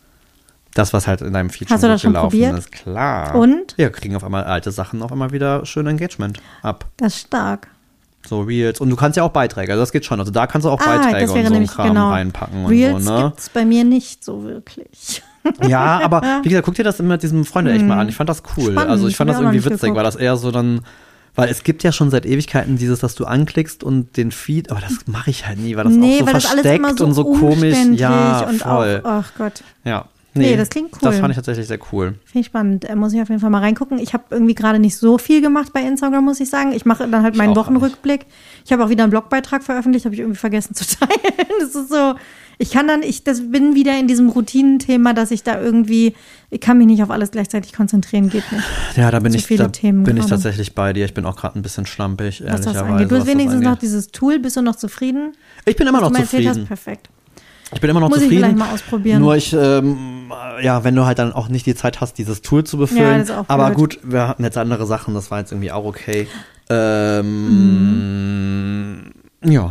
Das, was halt in deinem Feed
Hast
schon
du das
gut
schon
gelaufen
probiert?
ist. Klar.
Und?
Ja, kriegen auf einmal alte Sachen auf einmal wieder schön Engagement ab.
Das ist stark.
So Reels. Und du kannst ja auch Beiträge, also das geht schon. Also da kannst du auch
ah,
Beiträge
das wäre
und so
nämlich,
Kram
genau.
reinpacken und
Reels
so, ne?
gibt's bei mir nicht so wirklich.
Ja, aber wie gesagt, guck dir das immer mit diesem Freunde echt mal an. Ich fand das cool.
Spannend,
also ich fand
hab
das
ich auch noch
irgendwie
nicht
witzig,
geguckt.
weil das eher so dann, weil es gibt ja schon seit Ewigkeiten dieses, dass du anklickst und den Feed, aber das mache ich halt nie, weil das
nee,
auch so
weil das alles
versteckt
immer so
und so komisch. Ja,
und
voll.
Auch, ach Gott.
Ja.
Nee, das klingt cool.
Das fand ich tatsächlich sehr cool.
Finde ich spannend. Äh, muss ich auf jeden Fall mal reingucken. Ich habe irgendwie gerade nicht so viel gemacht bei Instagram, muss ich sagen. Ich mache dann halt meinen
auch
Wochenrückblick. Ich habe auch wieder einen Blogbeitrag veröffentlicht, habe ich irgendwie vergessen zu teilen. Das ist so, ich kann dann, ich das bin wieder in diesem Routinenthema, dass ich da irgendwie, ich kann mich nicht auf alles gleichzeitig konzentrieren, geht nicht.
Ja, da bin,
Zu
ich,
viele
da
Themen
bin ich
gerade.
tatsächlich bei dir. Ich bin auch gerade ein bisschen schlampig,
Was das
ehrlicherweise.
angeht. Du hast
was das
wenigstens noch
angeht.
dieses Tool. Bist du noch zufrieden?
Ich bin immer
Was
noch
du mir erzählt
zufrieden.
hast? Perfekt.
Ich bin immer noch
Muss ich
zufrieden.
vielleicht mal ausprobieren.
Nur ich, ähm, ja, wenn du halt dann auch nicht die Zeit hast, dieses Tool zu
Ja,
befüllen.
das ist auch
Aber
blöd.
gut, wir hatten jetzt andere Sachen, das war jetzt irgendwie auch okay. Ähm, mhm. Ja.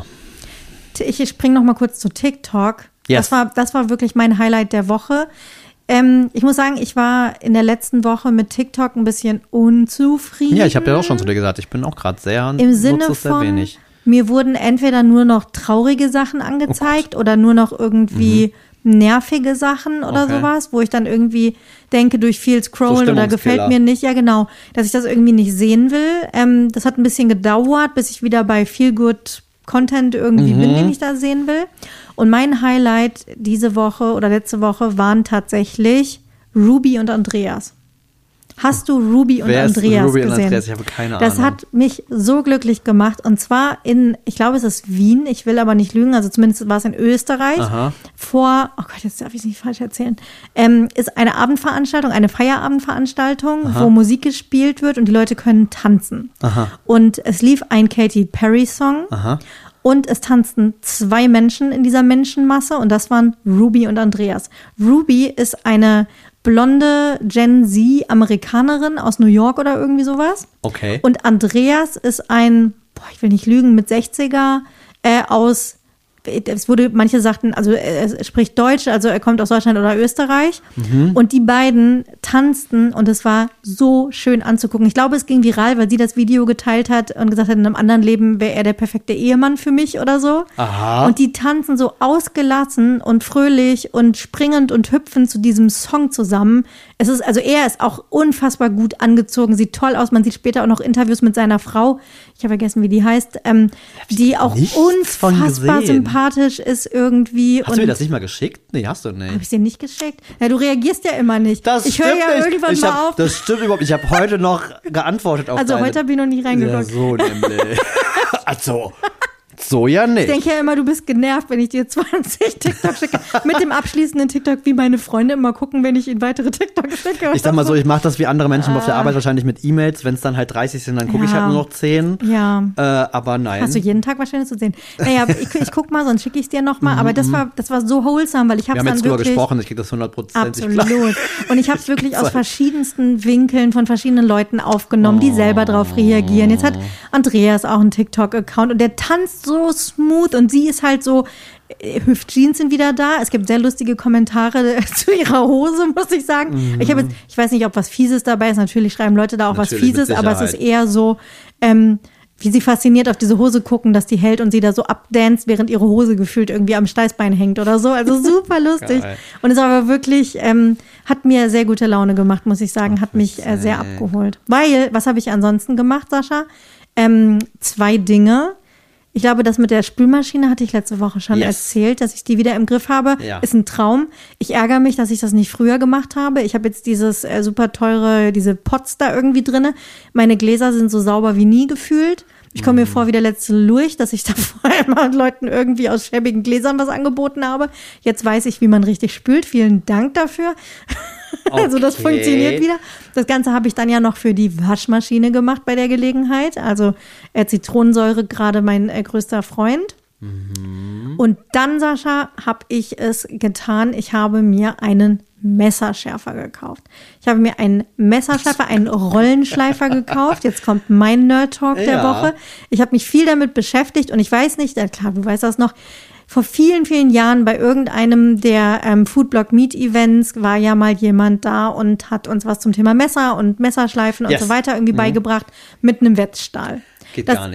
Ich springe noch mal kurz zu TikTok.
Yes.
Das war, das war wirklich mein Highlight der Woche. Ähm, ich muss sagen, ich war in der letzten Woche mit TikTok ein bisschen unzufrieden.
Ja, ich habe ja auch schon zu dir gesagt, ich bin auch gerade sehr,
Im Sinne
nutze es sehr
von,
wenig.
mir wurden entweder nur noch traurige Sachen angezeigt oder nur noch irgendwie nervige Sachen oder
Okay.
sowas, wo ich dann irgendwie denke, durch viel Scrollen
So
oder gefällt
Stimmungskiller.
mir nicht, ja genau, dass ich das irgendwie nicht sehen will. Ähm, das hat ein bisschen gedauert, bis ich wieder bei Feel Good Content irgendwie bin, den ich da sehen will. Und mein Highlight diese Woche oder letzte Woche waren tatsächlich Ruby und Andreas. Hast du Ruby und
Wer ist
Andreas
Ruby und
gesehen?
Andreas? Ich habe keine
Das
Ahnung.
hat mich so glücklich gemacht. Und zwar in, ich glaube, es ist Wien. Ich will aber nicht lügen. Also zumindest war es in Österreich.
Aha.
Vor, oh Gott, jetzt darf ich es nicht falsch erzählen. Ähm, ist eine Abendveranstaltung, eine Feierabendveranstaltung,
Aha.
wo Musik gespielt wird und die Leute können tanzen.
Aha.
Und es lief ein Katy Perry Song.
Aha.
Und es tanzten zwei Menschen in dieser Menschenmasse und das waren Ruby und Andreas. Ruby ist eine blonde Gen Z-Amerikanerin aus New York oder irgendwie sowas.
Okay.
Und Andreas ist ein, boah, ich will nicht lügen, mit sechziger äh, aus, es wurde, manche sagten, also er spricht Deutsch, also er kommt aus Deutschland oder Österreich.
Mhm.
Und die beiden tanzten und es war so schön anzugucken. Ich glaube, es ging viral, weil sie das Video geteilt hat und gesagt hat, in einem anderen Leben wäre er der perfekte Ehemann für mich oder so.
Aha.
Und die tanzen so ausgelassen und fröhlich und springend und hüpfend zu diesem Song zusammen. Es ist, also er ist auch unfassbar gut angezogen, sieht toll aus. Man sieht später auch noch Interviews mit seiner Frau. Ich habe vergessen, wie die heißt, ähm, die auch
nichts von
unfassbar
gesehen.
sympathisch ist irgendwie.
Hast du mir das nicht mal geschickt? Nee, hast du nicht.
Habe ich dir nicht geschickt? Ja, du reagierst ja immer nicht.
Das
ich höre
stimmt
ja
nicht.
irgendwann
ich
mal
hab,
auf.
Das stimmt überhaupt nicht. Ich habe heute noch geantwortet auf
Also
deine...
heute habe ich noch nicht
Ja,
reingeguckt.
so nämlich. Also, so ja nicht.
Ich denke ja immer, du bist genervt, wenn ich dir zwanzig TikToks schicke. Mit dem abschließenden TikTok, wie meine Freunde immer gucken, wenn ich ihnen weitere TikToks schicke.
Ich sag mal so, ich mache das wie andere Menschen auf der Arbeit wahrscheinlich mit E-Mails. Wenn es dann halt dreißig sind, dann gucke ich
Ja.
halt nur noch zehn.
Ja.
Äh, aber nein.
Hast du jeden Tag wahrscheinlich zu sehen. Naja, ich, ich guck mal, sonst schicke ich es dir nochmal. Aber das war, das war so wholesome, weil ich habe
Wir
es
haben jetzt
dann
drüber
wirklich...
gesprochen, ich krieg das hundertprozentig klar.
Absolut. Und ich habe es wirklich aus verschiedensten Winkeln von verschiedenen Leuten aufgenommen, die selber drauf reagieren. Jetzt hat Andreas auch einen TikTok-Account und der tanzt so smooth und sie ist halt so, äh, Hüftjeans sind wieder da. Es gibt sehr lustige Kommentare zu ihrer Hose, muss ich sagen. Ich habe jetzt, ich weiß nicht, ob was Fieses dabei ist. Natürlich schreiben Leute da auch
Natürlich,
was Fieses,
mit
aber es ist
Sicherheit.
eher so, ähm, wie sie fasziniert auf diese Hose gucken, dass die hält und sie da so abdanzt, während ihre Hose gefühlt irgendwie am Steißbein hängt oder so. Also super lustig.
Geil.
Und es aber wirklich, ähm, hat mir sehr gute Laune gemacht, muss ich sagen. Hat mich äh, sehr
witzig.
abgeholt. Weil, was habe ich ansonsten gemacht, Sascha? Ähm, zwei Dinge. Ich glaube, das mit der Spülmaschine hatte ich letzte Woche schon
Yes.
erzählt, dass ich die wieder im Griff habe.
Ja.
Ist ein Traum. Ich ärgere mich, dass ich das nicht früher gemacht habe. Ich habe jetzt dieses äh, super teure, diese Pots da irgendwie drinne. Meine Gläser sind so sauber wie nie gefühlt. Ich komme mir
Mhm.
vor wie der letzte Lurch, dass ich da vorher mal Leuten irgendwie aus schäbigen Gläsern was angeboten habe. Jetzt weiß ich, wie man richtig spült. Vielen Dank dafür. Also das
Okay.
funktioniert wieder. Das Ganze habe ich dann ja noch für die Waschmaschine gemacht bei der Gelegenheit. Also äh, Zitronensäure, gerade mein äh, größter Freund. Und dann, Sascha, habe ich es getan. Ich habe mir einen Messerschärfer gekauft. Ich habe mir einen Messerschleifer, einen Rollenschleifer gekauft. Jetzt kommt mein Nerd-Talk der
Ja.
Woche. Ich habe mich viel damit beschäftigt und ich weiß nicht, äh, klar, du weißt das noch, vor vielen, vielen Jahren bei irgendeinem der ähm, Foodblog Meat Events war ja mal jemand da und hat uns was zum Thema Messer und Messerschleifen
Yes.
und so weiter irgendwie
Mhm.
beigebracht mit einem Wetzstahl.
Geht
Das-
gar nicht.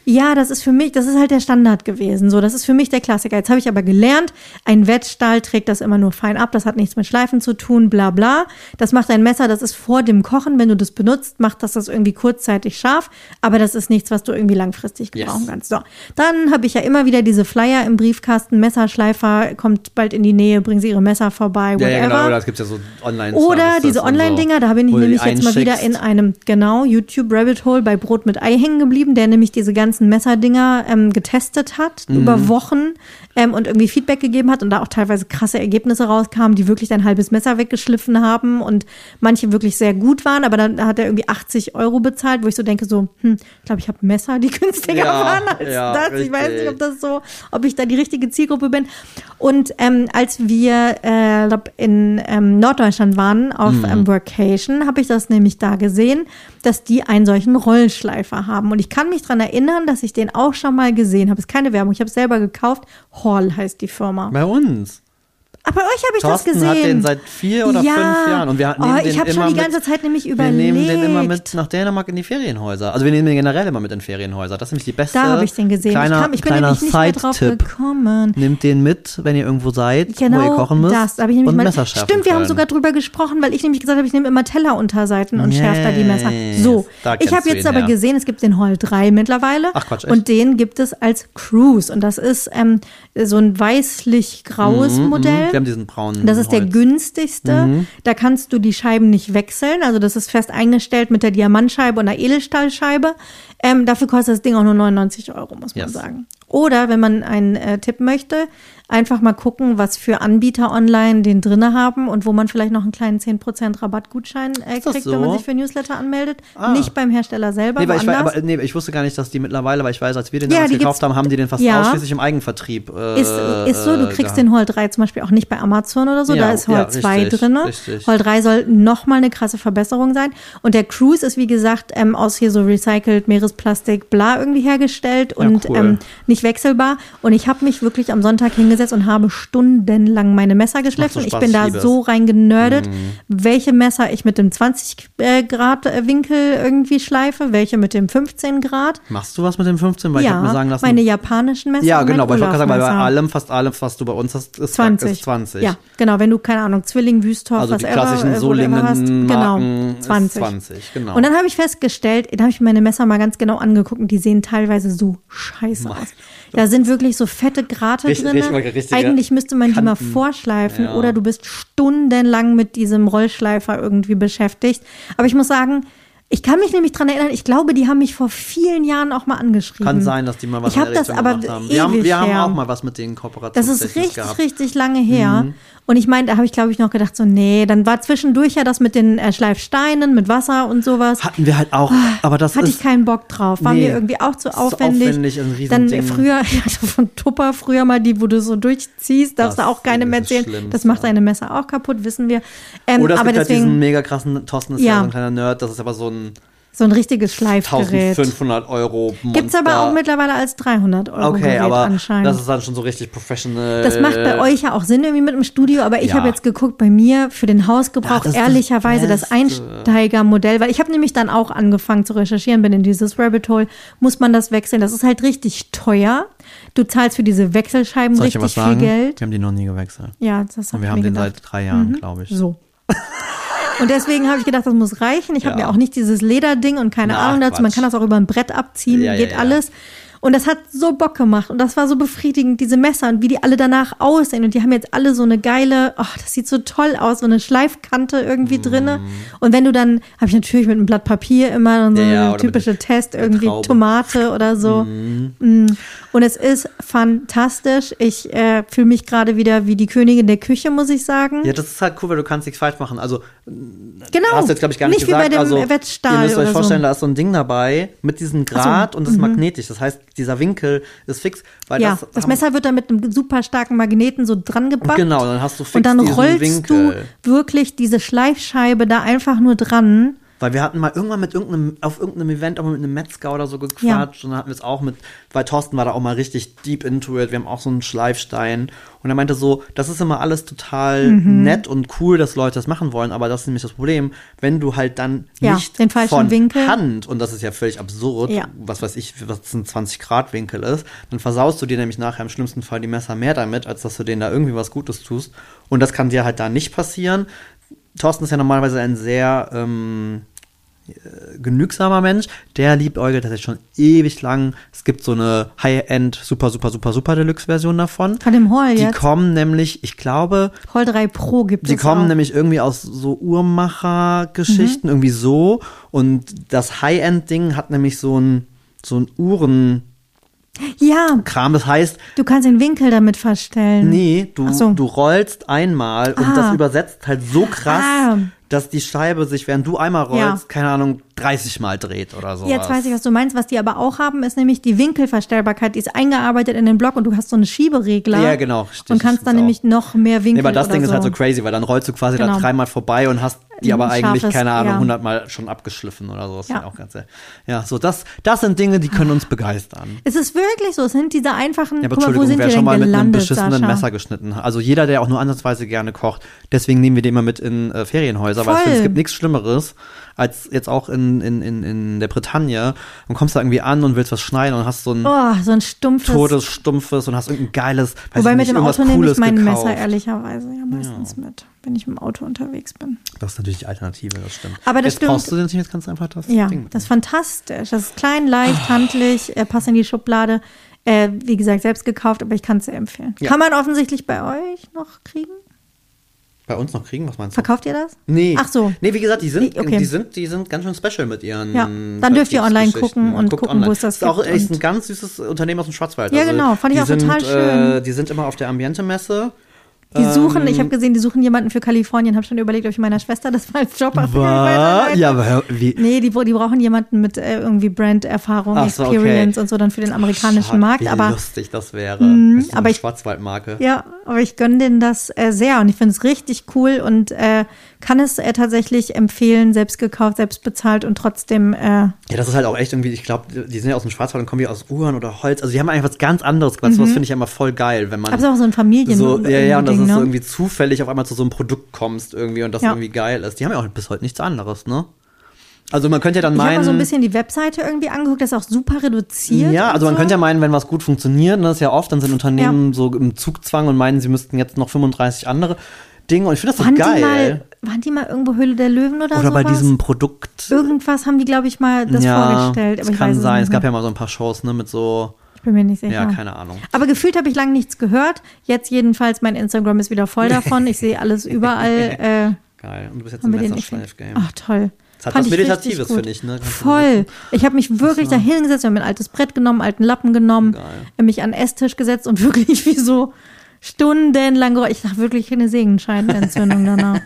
Ja, das ist für mich, das ist halt der Standard gewesen. So, das ist für mich der Klassiker. Jetzt habe ich aber gelernt, ein Wettstahl trägt das immer nur fein ab, das hat nichts mit Schleifen zu tun, bla bla. Das macht ein Messer, das ist vor dem Kochen, wenn du das benutzt, macht das das irgendwie kurzzeitig scharf, aber das ist nichts, was du irgendwie langfristig gebrauchen yes. kannst. So, dann habe ich ja immer wieder diese Flyer im Briefkasten, Messerschleifer kommt bald in die Nähe, bringen sie ihre Messer vorbei, whatever.
Ja, ja genau, oder es gibt ja so online
Oder diese Online-Dinger,
so,
da bin ich nämlich jetzt mal wieder in einem, genau, YouTube-Rabbit Hole bei Brot mit Ei hängen geblieben, der nämlich diese ganzen Messerdinger ähm, getestet hat, mhm. über Wochen ähm, und irgendwie Feedback gegeben hat und da auch teilweise krasse Ergebnisse rauskamen, die wirklich dein halbes Messer weggeschliffen haben und manche wirklich sehr gut waren, aber dann hat er irgendwie achtzig Euro bezahlt, wo ich so denke, so, hm, ich glaube, ich habe Messer, die günstiger ja, waren als ja, das. Richtig. Ich weiß nicht, ob das so, ob ich da die richtige Zielgruppe bin. Und ähm, als wir äh, in ähm, Norddeutschland waren auf mhm. ähm, Workation, habe ich das nämlich da gesehen, dass die einen solchen Rollschleifer haben. Und ich kann mich dran erinnern, dass ich den auch schon mal gesehen habe. Ist keine Werbung, ich habe es selber gekauft. Hall heißt die Firma.
Bei uns.
Aber euch habe ich
Thorsten
das gesehen.
Hat den seit vier oder
ja.
fünf Jahren. Und wir nehmen
oh, ich habe schon die ganze
mit,
Zeit nämlich überlegt.
Wir nehmen den immer mit nach Dänemark in die Ferienhäuser. Also wir nehmen den generell immer mit in Ferienhäuser. Das ist nämlich die beste.
Da habe ich den gesehen.
Kleiner,
ich, kam, ich bin nämlich nicht mehr drauf gekommen.
Nehmt den mit, wenn ihr irgendwo seid,
genau,
wo ihr kochen müsst.
Das habe ich nämlich
und
mal.
Messer schärfen
Stimmt, wir
können.
haben sogar drüber gesprochen, weil ich nämlich gesagt habe, ich nehme immer Tellerunterseiten und
yes,
schärfe da die Messer. So, ich habe jetzt aber her. gesehen, es gibt den Hall drei mittlerweile.
Ach Quatsch, echt?
Und den gibt es als Cruise. Und das ist ähm, so ein weißlich-graues
mhm,
Modell.
Wir haben diesen braunen
Das ist der
Holz.
günstigste.
Mhm.
Da kannst du die Scheiben nicht wechseln. Also das ist fest eingestellt mit der Diamantscheibe und der Edelstahlscheibe. Ähm, dafür kostet das Ding auch nur neunundneunzig Euro, muss man
yes.
sagen. Oder wenn man einen äh, Tipp möchte, einfach mal gucken, was für Anbieter online den drinne haben und wo man vielleicht noch einen kleinen zehn Prozent Rabattgutschein äh, kriegt,
so?
wenn man sich für Newsletter anmeldet.
Ah.
Nicht beim Hersteller selber,
nee, weil
woanders.
ich, war, aber, nee, ich wusste gar nicht, dass die mittlerweile, weil ich weiß, als wir den
ja,
damals gekauft haben, haben die den fast
ja.
ausschließlich im Eigenvertrieb. Äh,
ist, ist so, du kriegst gehabt. den Hall drei zum Beispiel auch nicht bei Amazon oder so,
ja,
da ist Hall
ja,
zwei
richtig,
drin.
Richtig.
Hall drei soll nochmal eine krasse Verbesserung sein. Und der Cruise ist, wie gesagt, ähm, aus hier so recycelt, Meeresplastik, bla irgendwie hergestellt ja, und cool. ähm, nicht wechselbar. Und ich habe mich wirklich am Sonntag hingesetzt und habe stundenlang meine Messer geschliffen. So ich bin da ich so rein genördet, mm. welche Messer ich mit dem zwanzig Grad Winkel irgendwie schleife, welche mit dem fünfzehn Grad.
Machst du was mit dem fünfzehn? Weil
ja,
ich habe mir sagen lassen,
meine japanischen Messer.
Ja, genau, weil ich wollte gerade sagen, weil bei allem, fast allem, was du bei uns hast, ist
zwanzig.
Ist zwanzig.
Ja, genau, wenn du, keine Ahnung, Zwilling, Wüsthoff,
also
was
die
ever,
klassischen Solingen
hast, genau, zwanzig.
zwanzig, genau.
Und dann habe ich festgestellt, dann habe ich mir meine Messer mal ganz genau angeguckt und die sehen teilweise so scheiße aus. Da sind wirklich so fette Grate
richtig,
drin.
Richtig,
Eigentlich müsste man
Kanten.
die mal vorschleifen
ja.
oder du bist stundenlang mit diesem Rollschleifer irgendwie beschäftigt. Aber ich muss sagen, ich kann mich nämlich dran erinnern, ich glaube, die haben mich vor vielen Jahren auch mal angeschrieben.
Kann sein, dass die mal was
ich hab
in der
das
Richtung
aber
gemacht haben.
ewig
Wir haben, wir haben
her.
auch mal was mit denen Kooperationen
Das ist richtig,
gehabt.
richtig lange her.
Mhm.
Und ich meine, da habe ich, glaube ich, noch gedacht, so, nee, dann war zwischendurch ja das mit den äh, Schleifsteinen, mit Wasser und sowas.
Hatten wir halt auch, aber das
Hatte
ist...
ich keinen Bock drauf. War
nee,
mir irgendwie auch zu aufwendig.
Zu aufwendig, ein riesen
Dann
Ding.
früher, also von Tupper, früher mal die, wo du so durchziehst, darfst
das
du auch keine mehr zählen.
Schlimmste.
Das macht deine Messer auch kaputt, wissen wir. Ähm,
Oder es
aber
gibt
deswegen,
halt diesen mega krassen, Thorsten ist ja,
ja
so ein kleiner Nerd, das ist aber so ein...
So ein richtiges Schleifgerät.
eintausendfünfhundert Euro Monster.
Gibt's aber auch mittlerweile als dreihundert Euro
Okay,
Gerät
aber
anscheinend.
das ist dann schon so richtig professional.
Das macht bei euch ja auch Sinn irgendwie mit dem Studio, aber ich
Ja.
habe jetzt geguckt, bei mir für den Hausgebrauch
Ja, das ist das
ehrlicherweise das,
Beste.
Einsteigermodell, weil ich habe nämlich dann auch angefangen zu recherchieren, bin in dieses Rabbit Hole, muss man das wechseln. Das ist halt richtig teuer. Du zahlst für diese Wechselscheiben
Soll ich dir
richtig
was
viel
sagen?
Geld.
Wir haben die noch nie gewechselt.
Ja, das
Und
habe
wir
ich
haben
mir
den
gedacht.
seit drei Jahren,
Mhm.
glaube ich.
So. Und deswegen habe ich gedacht, das muss reichen. Ich habe
Ja.
mir auch nicht dieses Lederding und keine
Na,
Ahnung dazu. Man
Quatsch.
kann das auch über ein Brett abziehen,
Ja, ja,
geht
ja.
alles. Und das hat so Bock gemacht und das war so befriedigend, diese Messer und wie die alle danach aussehen. Und die haben jetzt alle so eine geile, oh, das sieht so toll aus, so eine Schleifkante irgendwie
Mm.
drinne. Und wenn du dann, habe ich natürlich mit einem Blatt Papier immer dann so
Ja, ja,
eine
oder
typische
mit
Test,
der
irgendwie
Traube.
Tomate oder so.
Mhm.
Mm. Und es ist fantastisch. Ich äh, fühle mich gerade wieder wie die Königin der Küche, muss ich sagen.
Ja, das ist halt cool, weil du kannst nichts falsch machen. Also,
Genau.
hast du jetzt, glaube ich, gar nicht,
Nicht
gesagt.
wie bei dem
also,
Wettstahl
ihr müsst euch
oder
vorstellen,
so.
da ist so ein Ding dabei mit diesem Draht
so,
und das ist
mhm.
magnetisch. Das heißt, dieser Winkel ist fix. Weil
Ja,
das,
das
haben-
Messer wird dann mit einem super starken Magneten so dran gebackt.
Genau, dann hast du fix
Und dann
diesen
rollst
Winkel.
du wirklich diese Schleifscheibe da einfach nur dran.
weil wir hatten mal irgendwann mit irgendeinem, auf irgendeinem Event auch mal mit einem Metzger oder so gequatscht ja. und dann hatten wir es auch mit, weil Thorsten war da auch mal richtig deep into it, wir haben auch so einen Schleifstein und er meinte so, das ist immer alles total
mhm.
nett und cool, dass Leute das machen wollen, aber das ist nämlich das Problem, wenn du halt dann
ja,
nicht
den falschen
von
Winkel.
Hand, und das ist ja völlig absurd,
ja.
was weiß ich, was ein zwanzig Grad Winkel ist, dann versaust du dir nämlich nachher im schlimmsten Fall die Messer mehr damit, als dass du denen da irgendwie was Gutes tust. Und das kann dir halt da nicht passieren. Thorsten ist ja normalerweise ein sehr ähm, genügsamer Mensch. Der liebäugelt tatsächlich schon ewig lang. Es gibt so eine High-End, super, super, super, super Deluxe-Version davon.
Von dem Hall
Die
jetzt?
kommen nämlich, ich glaube...
Hall drei Pro gibt es
Die kommen
auch.
nämlich irgendwie aus so Uhrmacher-Geschichten, mhm. irgendwie so. Und das High-End-Ding hat nämlich so ein, so ein Uhren...
Ja.
Kram, das heißt...
Du kannst den Winkel damit verstellen.
Nee, du,
so.
du rollst einmal und
ah.
das übersetzt halt so krass,
ah.
dass die Scheibe sich, während du einmal rollst,
ja.
keine Ahnung, dreißig Mal dreht oder so.
Jetzt weiß ich, was du meinst. Was die aber auch haben, ist nämlich die Winkelverstellbarkeit. Die ist eingearbeitet in den Block und du hast so eine Schieberegler.
Ja, genau. Richtig,
und kannst dann
auch.
nämlich noch mehr Winkel.
Nee, aber das
oder
Ding
so.
ist halt so crazy, weil dann rollst du quasi
genau.
da dreimal vorbei und hast die aber
Ein
eigentlich,
scharfes,
keine Ahnung,
ja.
hundertmal schon abgeschliffen oder so. Das
ja.
ist auch ganz, ja, so das, das sind Dinge, die können uns begeistern.
Es ist wirklich so. Es sind diese einfachen,
Ja, aber
guck mal, wo
Entschuldigung,
sind
wer
wir
schon
denn
mal
gelandet,
mit einem beschissenen
Sascha?
Messer geschnitten hat. Also jeder, der auch nur ansatzweise gerne kocht. Deswegen nehmen wir den immer mit in äh, Ferienhäuser,
Voll.
weil ich finde, es gibt nichts Schlimmeres, als jetzt auch in, in, in, in der Bretagne. Und kommst da irgendwie an und willst was schneiden und hast so ein
Oh, so ein stumpfes.
totes, stumpfes und hast irgendein geiles, weiß
Wobei
ich
mit
nicht,
dem
irgendwas
Auto nehme ich
Cooles
mein
gekauft.
Messer ehrlicherweise ja meistens
Ja.
mit, wenn ich im Auto unterwegs bin.
Das ist natürlich die Alternative, das stimmt.
Aber das
jetzt
stimmt.
brauchst du natürlich jetzt ganz einfach das
Ja,
Ding.
das ist fantastisch. Das ist klein, leicht, handlich, äh, passt in die Schublade. Äh, wie gesagt, selbst gekauft, aber ich kann es sehr empfehlen.
Ja.
Kann man offensichtlich bei euch noch kriegen?
Bei uns noch kriegen, was meinst du?
Verkauft ihr das?
Nee.
Ach so.
Nee, wie gesagt, die sind,
Okay.
die sind, die sind ganz schön special mit ihren
Ja, dann dürft ihr online
Vertriebsgeschichten.
gucken und
Guckt
gucken,
online.
wo es das
ist auch
gibt
echt ein
und-
ganz süßes Unternehmen aus dem Schwarzwald.
Ja, genau, fand ich
die
auch
sind,
total schön.
Äh, die sind immer auf der Ambiente-Messe.
Die suchen,
Ähm,
ich habe gesehen, die suchen jemanden für Kalifornien. Habe schon überlegt, ob ich meiner Schwester das mal als Job
Was?
weiterleite.
Ja, aber hör- wie?
Nee, die, die brauchen jemanden mit äh, irgendwie Brand-Erfahrung,
Ach so, okay.
Experience und so dann für den amerikanischen
Schade,
Markt.
Wie
Aber
lustig das wäre.
Mhm,
Das ist so
aber
eine
ich-
Schwarzwaldmarke.
ja, aber ich gönne denen das äh, sehr und ich finde es richtig cool und äh, kann es äh, tatsächlich empfehlen, selbst gekauft, selbst bezahlt und trotzdem äh,
Ja, das ist halt auch echt irgendwie, ich glaube, die sind ja aus dem Schwarzwald und kommen wie aus Uhren oder Holz. Also die haben eigentlich was ganz anderes gemacht. Das finde ich ja immer voll geil, wenn man
aber es ist auch so ein Familien
so, ja, ja, und das
Ding,
ist so
ne?
irgendwie zufällig auf einmal zu so einem Produkt kommst irgendwie und das
Ja.
irgendwie geil ist. Die haben ja auch bis heute nichts anderes, ne? Also man könnte ja dann
Ich habe
meinen,
mal so ein bisschen die Webseite irgendwie angeguckt, das ist auch super reduziert.
ja,
und
also man
so.
könnte ja meinen, wenn was gut funktioniert, ne, das ist ja oft, dann sind Unternehmen so im Zugzwang und meinen, sie müssten jetzt noch fünfunddreißig andere Dinge und ich finde das so
waren
geil.
Die mal, waren die mal irgendwo Höhle der Löwen oder,
Oder bei
sowas?
diesem Produkt.
Irgendwas haben die, glaube ich, mal das
ja,
vorgestellt. Aber
das
ich
kann
weiß
sein.
Es
Es
nicht
gab
mehr.
ja mal so ein paar Shows, ne, mit so,
Ich bin mir nicht sicher.
ja, keine Ahnung.
Aber gefühlt habe ich lange nichts gehört. Jetzt jedenfalls, mein Instagram ist wieder voll davon. Ich sehe alles überall. Äh,
Geil. Und du bist jetzt
haben
im
wir den
Messerschleif-Game.
Ach, toll.
Das hat
Fand
was
ich richtig
Meditatives,
gut.
finde ich, ne? Kannst du
Voll. Ich habe mich wirklich da hingesetzt, wir haben ein altes Brett genommen, alten Lappen genommen,
Geil.
mich an den Esstisch gesetzt und wirklich wie so stundenlang gerollt. Ich dachte wirklich eine Sehenscheidenentzündung danach.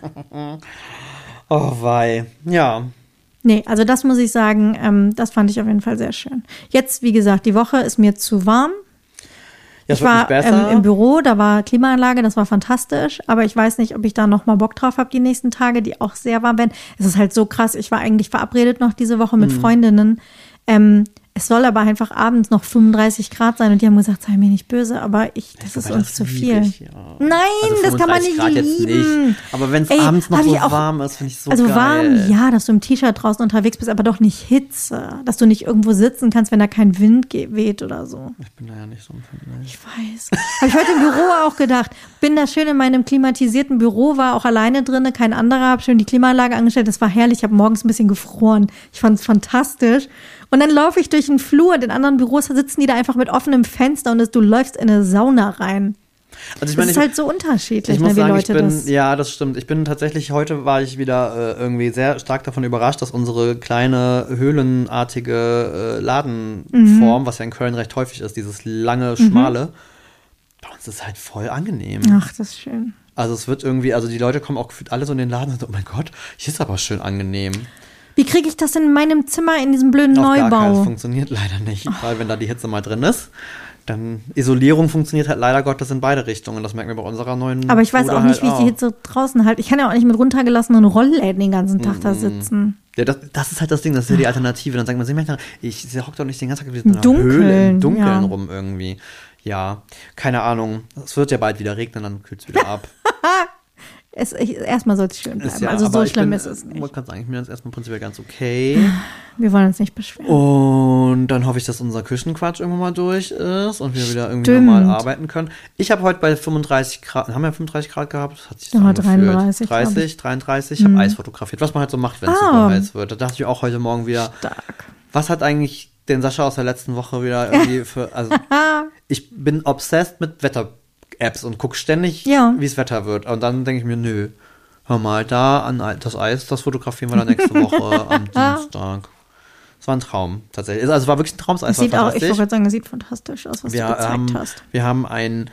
Oh, wei. Ja.
Nee, also das muss ich sagen, ähm, das fand ich auf jeden Fall sehr schön. Jetzt, wie gesagt, die Woche ist mir zu warm.
Ja, es
Ich
wird
war
nicht besser.
ähm, im Büro, da war Klimaanlage, das war fantastisch, aber ich weiß nicht, ob ich da noch mal Bock drauf habe die nächsten Tage, die auch sehr warm werden. Es ist halt so krass, ich war eigentlich verabredet noch diese Woche mit
Mhm.
Freundinnen. Ähm, es soll aber einfach abends noch fünfunddreißig Grad sein und die haben gesagt, sei mir nicht böse, aber ich, das ist
Wobei,
uns
das
zu
lieb
viel.
ich, ja.
Nein,
Also
das kann man
fünfunddreißig
nicht
Grad jetzt
lieben.
nicht. Aber wenn es
Ey,
abends noch
hab
so
ich auch-
warm ist, finde ich so
Also
geil.
warm, ja, dass du im T-Shirt draußen unterwegs bist, aber doch nicht Hitze. Dass du nicht irgendwo sitzen kannst, wenn da kein Wind ge- weht oder so.
Ich bin da ja nicht so empfindlich.
Ich weiß. Habe ich heute im Büro auch gedacht. Bin da schön in meinem klimatisierten Büro, war auch alleine drin, kein anderer, habe schön die Klimaanlage angestellt. Das war herrlich. Ich habe morgens ein bisschen gefroren. Ich fand es fantastisch. Und dann laufe ich durch den Flur und in anderen Büros sitzen die da einfach mit offenem Fenster und es, du läufst in eine Sauna rein.
Also ich
Das
meine,
ist
ich,
halt so unterschiedlich,
ich muss
ne, wie
sagen,
Leute
ich bin,
das.
ja, das stimmt. Ich bin tatsächlich, heute war ich wieder äh, irgendwie sehr stark davon überrascht, dass unsere kleine höhlenartige äh, Ladenform,
Mhm.
was ja in Köln recht häufig ist, dieses lange, schmale, bei uns ist halt voll angenehm.
Ach, das ist schön.
Also es wird irgendwie, also die Leute kommen auch gefühlt alle so in den Laden und so, oh mein Gott, hier ist aber schön angenehm.
Wie kriege ich das in meinem Zimmer in diesem blöden
Auf gar keinen, das
Neubau?
funktioniert leider nicht, weil wenn da die Hitze mal drin ist, dann Isolierung funktioniert halt leider Gottes in beide Richtungen. Das merken wir bei unserer neuen
Aber ich weiß
Bude
auch nicht,
halt
wie ich die Hitze draußen halte. Ich kann ja auch nicht mit runtergelassenen Rollläden den ganzen Tag mm. da sitzen.
Ja, das, das ist halt das Ding, das ist ja die Alternative. Dann sagt man sich manchmal, ich hocke doch nicht den ganzen Tag in einer
Dunkeln,
Höhle im Dunkeln
ja.
rum irgendwie. Ja, keine Ahnung. Es wird ja bald wieder regnen, dann kühlt es wieder ab.
Es, ich, erstmal soll es schön bleiben.
Ja,
also so schlimm
bin,
ist es nicht.
Man kann sagen, ich bin jetzt erstmal prinzipiell ganz okay.
Wir wollen uns nicht beschweren.
Und dann hoffe ich, dass unser Küchenquatsch irgendwann mal durch ist und wir wieder irgendwie
Stimmt.
normal arbeiten können. Ich habe heute bei fünfunddreißig Grad, haben wir fünfunddreißig Grad gehabt? Hat sich das
ja, dreiunddreißig.
dreißig, dreiunddreißig. Ich
hm.
habe Eis fotografiert, was man halt so macht, wenn es
ah.
super heiß wird. Da dachte ich auch heute Morgen wieder,
Stark.
Was hat eigentlich den Sascha aus der letzten Woche wieder irgendwie für, also ich bin obsessed mit Wetter-Apps und gucke ständig,
ja.
wie es Wetter wird. Und dann denke ich mir, nö, hör mal, da an das Eis, das fotografieren wir dann nächste Woche am Dienstag. Es war ein Traum, tatsächlich. Also es war wirklich ein Traum, es
das sieht auch, ich wollte gerade sagen, das sieht fantastisch aus, was
wir,
du gezeigt
ähm,
hast.
Wir haben ein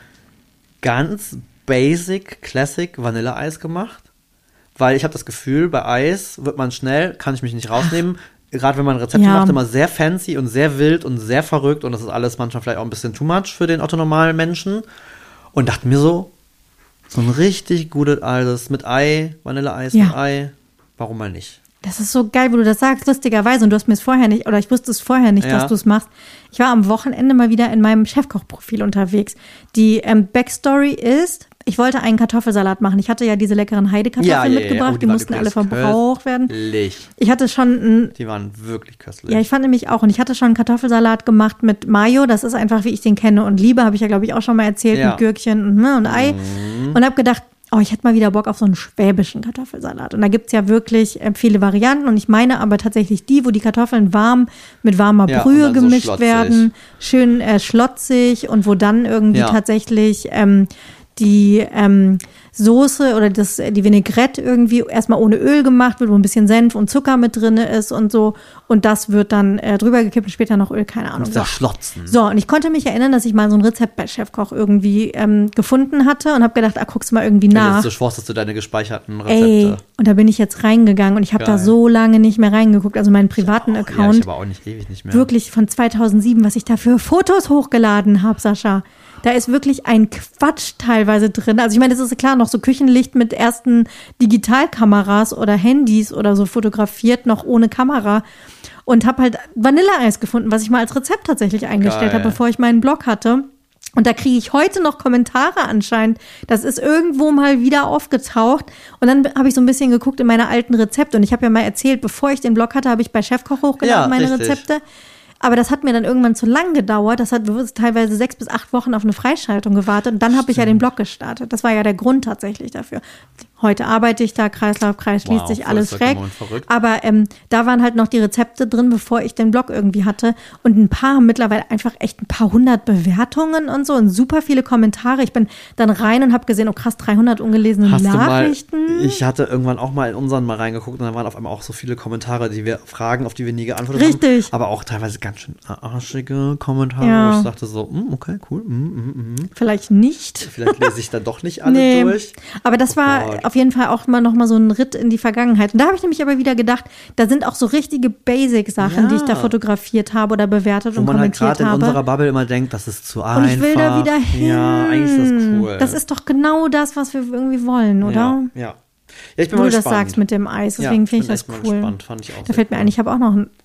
ganz basic, classic Vanilleeis gemacht, weil ich habe das Gefühl, bei Eis wird man schnell, kann ich mich nicht rausnehmen, gerade wenn man Rezepte
ja.
macht, immer sehr fancy und sehr wild und sehr verrückt und das ist alles manchmal vielleicht auch ein bisschen too much für den otto-normalen Menschen und dachte mir so, so ein richtig gutes alles mit Ei, Vanilleeis
ja.
mit Ei, warum mal nicht?
Das ist so geil, wo du das sagst, lustigerweise. Und du hast mir es vorher nicht, oder ich wusste es vorher nicht,
ja.
dass du es machst. Ich war am Wochenende mal wieder in meinem Chefkochprofil unterwegs. Die ähm, Backstory ist, ich wollte einen Kartoffelsalat machen. Ich hatte ja diese leckeren Heidekartoffeln
ja, ja,
mitgebracht.
ja. Oh,
die,
die
mussten alle verbraucht werden. Ich hatte schon ein,
Die waren wirklich köstlich.
Ja, ich fand nämlich auch. Und ich hatte schon einen Kartoffelsalat gemacht mit Mayo. Das ist einfach, wie ich den kenne und liebe. Habe ich ja, glaube ich, auch schon mal erzählt.
Ja.
Mit Gürkchen und, ne, und Ei.
Mhm.
Und habe gedacht, oh, ich hätte mal wieder Bock auf so einen schwäbischen Kartoffelsalat. Und da gibt's ja wirklich äh, viele Varianten. Und ich meine aber tatsächlich die, wo die Kartoffeln warm mit warmer
ja,
Brühe
so
gemischt
schlotzig.
werden. Schön äh, schlotzig. Und wo dann irgendwie
ja.
tatsächlich ähm, die ähm, Soße oder das, die Vinaigrette irgendwie erstmal ohne Öl gemacht wird, wo ein bisschen Senf und Zucker mit drin ist und so. Und das wird dann äh, drüber gekippt und später noch Öl, keine Ahnung.
So. Schlotzen.
So, und ich konnte mich erinnern, dass ich mal so ein Rezept bei Chefkoch irgendwie ähm, gefunden hatte und habe gedacht, ah, guckst du mal irgendwie nach.
Jetzt so schworstest du deine gespeicherten Rezepte.
Ey, und da bin ich jetzt reingegangen und ich habe da so lange nicht mehr reingeguckt, also meinen privaten
ich auch,
Account.
Ja, ich aber auch nicht ewig nicht mehr.
Wirklich von zweitausendsieben, was ich da für Fotos hochgeladen habe, Sascha. Da ist wirklich ein Quatsch teilweise drin. Also ich meine, das ist klar, noch so Küchenlicht mit ersten Digitalkameras oder Handys oder so fotografiert, noch ohne Kamera. Und habe halt Vanilleeis gefunden, was ich mal als Rezept tatsächlich eingestellt habe, bevor ich meinen Blog hatte. Und da kriege ich heute noch Kommentare anscheinend. Das ist irgendwo mal wieder aufgetaucht. Und dann habe ich so ein bisschen geguckt in meine alten Rezepte. Und ich habe ja mal erzählt, bevor ich den Blog hatte, habe ich bei Chefkoch hochgeladen,
ja,
meine
richtig.
Rezepte. Aber das hat mir dann irgendwann zu lang gedauert. Das hat teilweise sechs bis acht Wochen auf eine Freischaltung gewartet. Und dann habe ich ja den Blog gestartet. Das war ja der Grund tatsächlich dafür. Heute arbeite ich da, Kreislaufkreis, schließt
wow,
sich alles schräg.
Verrückt.
Aber ähm, da waren halt noch die Rezepte drin, bevor ich den Blog irgendwie hatte. Und ein paar haben mittlerweile einfach echt ein paar hundert Bewertungen und so und super viele Kommentare. Ich bin dann rein und habe gesehen, oh krass, dreihundert ungelesene
Hast
Nachrichten.
Du mal, ich hatte irgendwann auch mal in unseren mal reingeguckt und dann waren auf einmal auch so viele Kommentare, die wir Fragen, auf die wir nie geantwortet
Richtig.
haben. Richtig. Aber auch teilweise ganz schön arschige Kommentare,
ja.
wo ich dachte so, mm, okay, cool. Mm, mm, mm.
Vielleicht nicht.
Vielleicht lese ich dann doch nicht alle
nee.
durch.
Aber das
oh
war
Gott.
auf jeden Fall auch mal noch mal so ein Ritt in die Vergangenheit. Und da habe ich nämlich aber wieder gedacht, da sind auch so richtige Basic-Sachen,
ja.
die ich da fotografiert habe oder bewertet
Wo
und
man halt
kommentiert
gerade in
habe.
unserer Bubble immer denkt, das ist zu
und
einfach.
ich will da wieder hin.
Ja, eigentlich ist das cool.
Das ist doch genau das, was wir irgendwie wollen, oder?
Ja, ja. ja ich bin
Wo
mal
du das
gespannt.
sagst mit dem Eis, deswegen
ja,
finde ich das
echt mal
cool.
Gespannt. Fand ich auch
Da fällt mir
cool.
ein, ich habe auch noch ein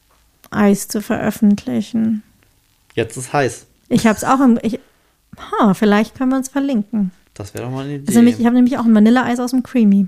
Eis zu veröffentlichen.
Jetzt ist heiß.
Ich habe es auch im, ich, ha, vielleicht können wir uns verlinken.
Das wäre doch mal eine Idee.
Also nämlich, ich habe nämlich auch ein Vanilleeis aus dem Creamy.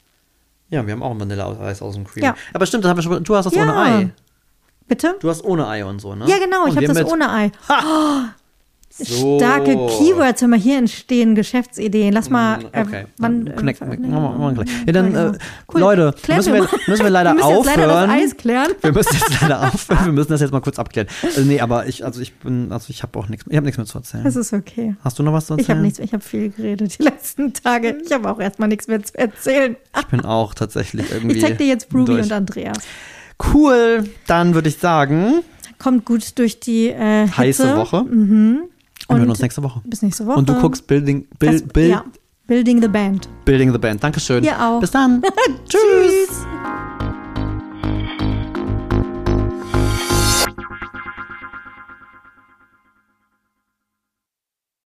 Ja, wir haben auch ein Vanilleeis aus dem Cream.
Ja.
Aber stimmt, das haben wir schon, du hast das
Ja.
ohne Ei.
Bitte?
Du hast ohne Ei und so, ne?
Ja, genau,
und
ich habe
wir
das
mit-
ohne Ei. Oh,
So.
starke Keywords, hör mal, hier entstehen Geschäftsideen. Lass mal,
Mm,
äh,
okay.
wann,
Dann
äh,
knack-
ver-
machen wir- machen wir gleich. Ja, dann,
genau.
äh,
Cool.
Leute,
Klären
müssen wir,
mal.
müssen wir leider
wir müssen jetzt leider
aufhören.
das Eis klären.
Wir müssen jetzt leider aufhören. Wir müssen das jetzt mal kurz abklären. Also, nee, aber ich, also ich bin, also ich habe auch nichts, ich habe nichts mehr zu erzählen.
Das ist okay.
Hast du noch was zu erzählen?
Ich habe nichts, ich habe viel geredet die letzten Tage. Ich habe auch erstmal nichts mehr zu erzählen.
Ich bin auch tatsächlich irgendwie.
Ich zeig dir jetzt Ruby
durch.
und Andreas.
Cool, dann würde ich sagen,
Kommt gut durch die äh, Hitze.
heiße Woche.
Mhm.
Und wir hören
Und
uns nächste Woche.
bis nächste Woche.
Und du guckst Building, Bill,
das,
Bill,
ja, Building the Band.
Building the Band. Dankeschön.
Ihr auch.
Bis dann.
Tschüss.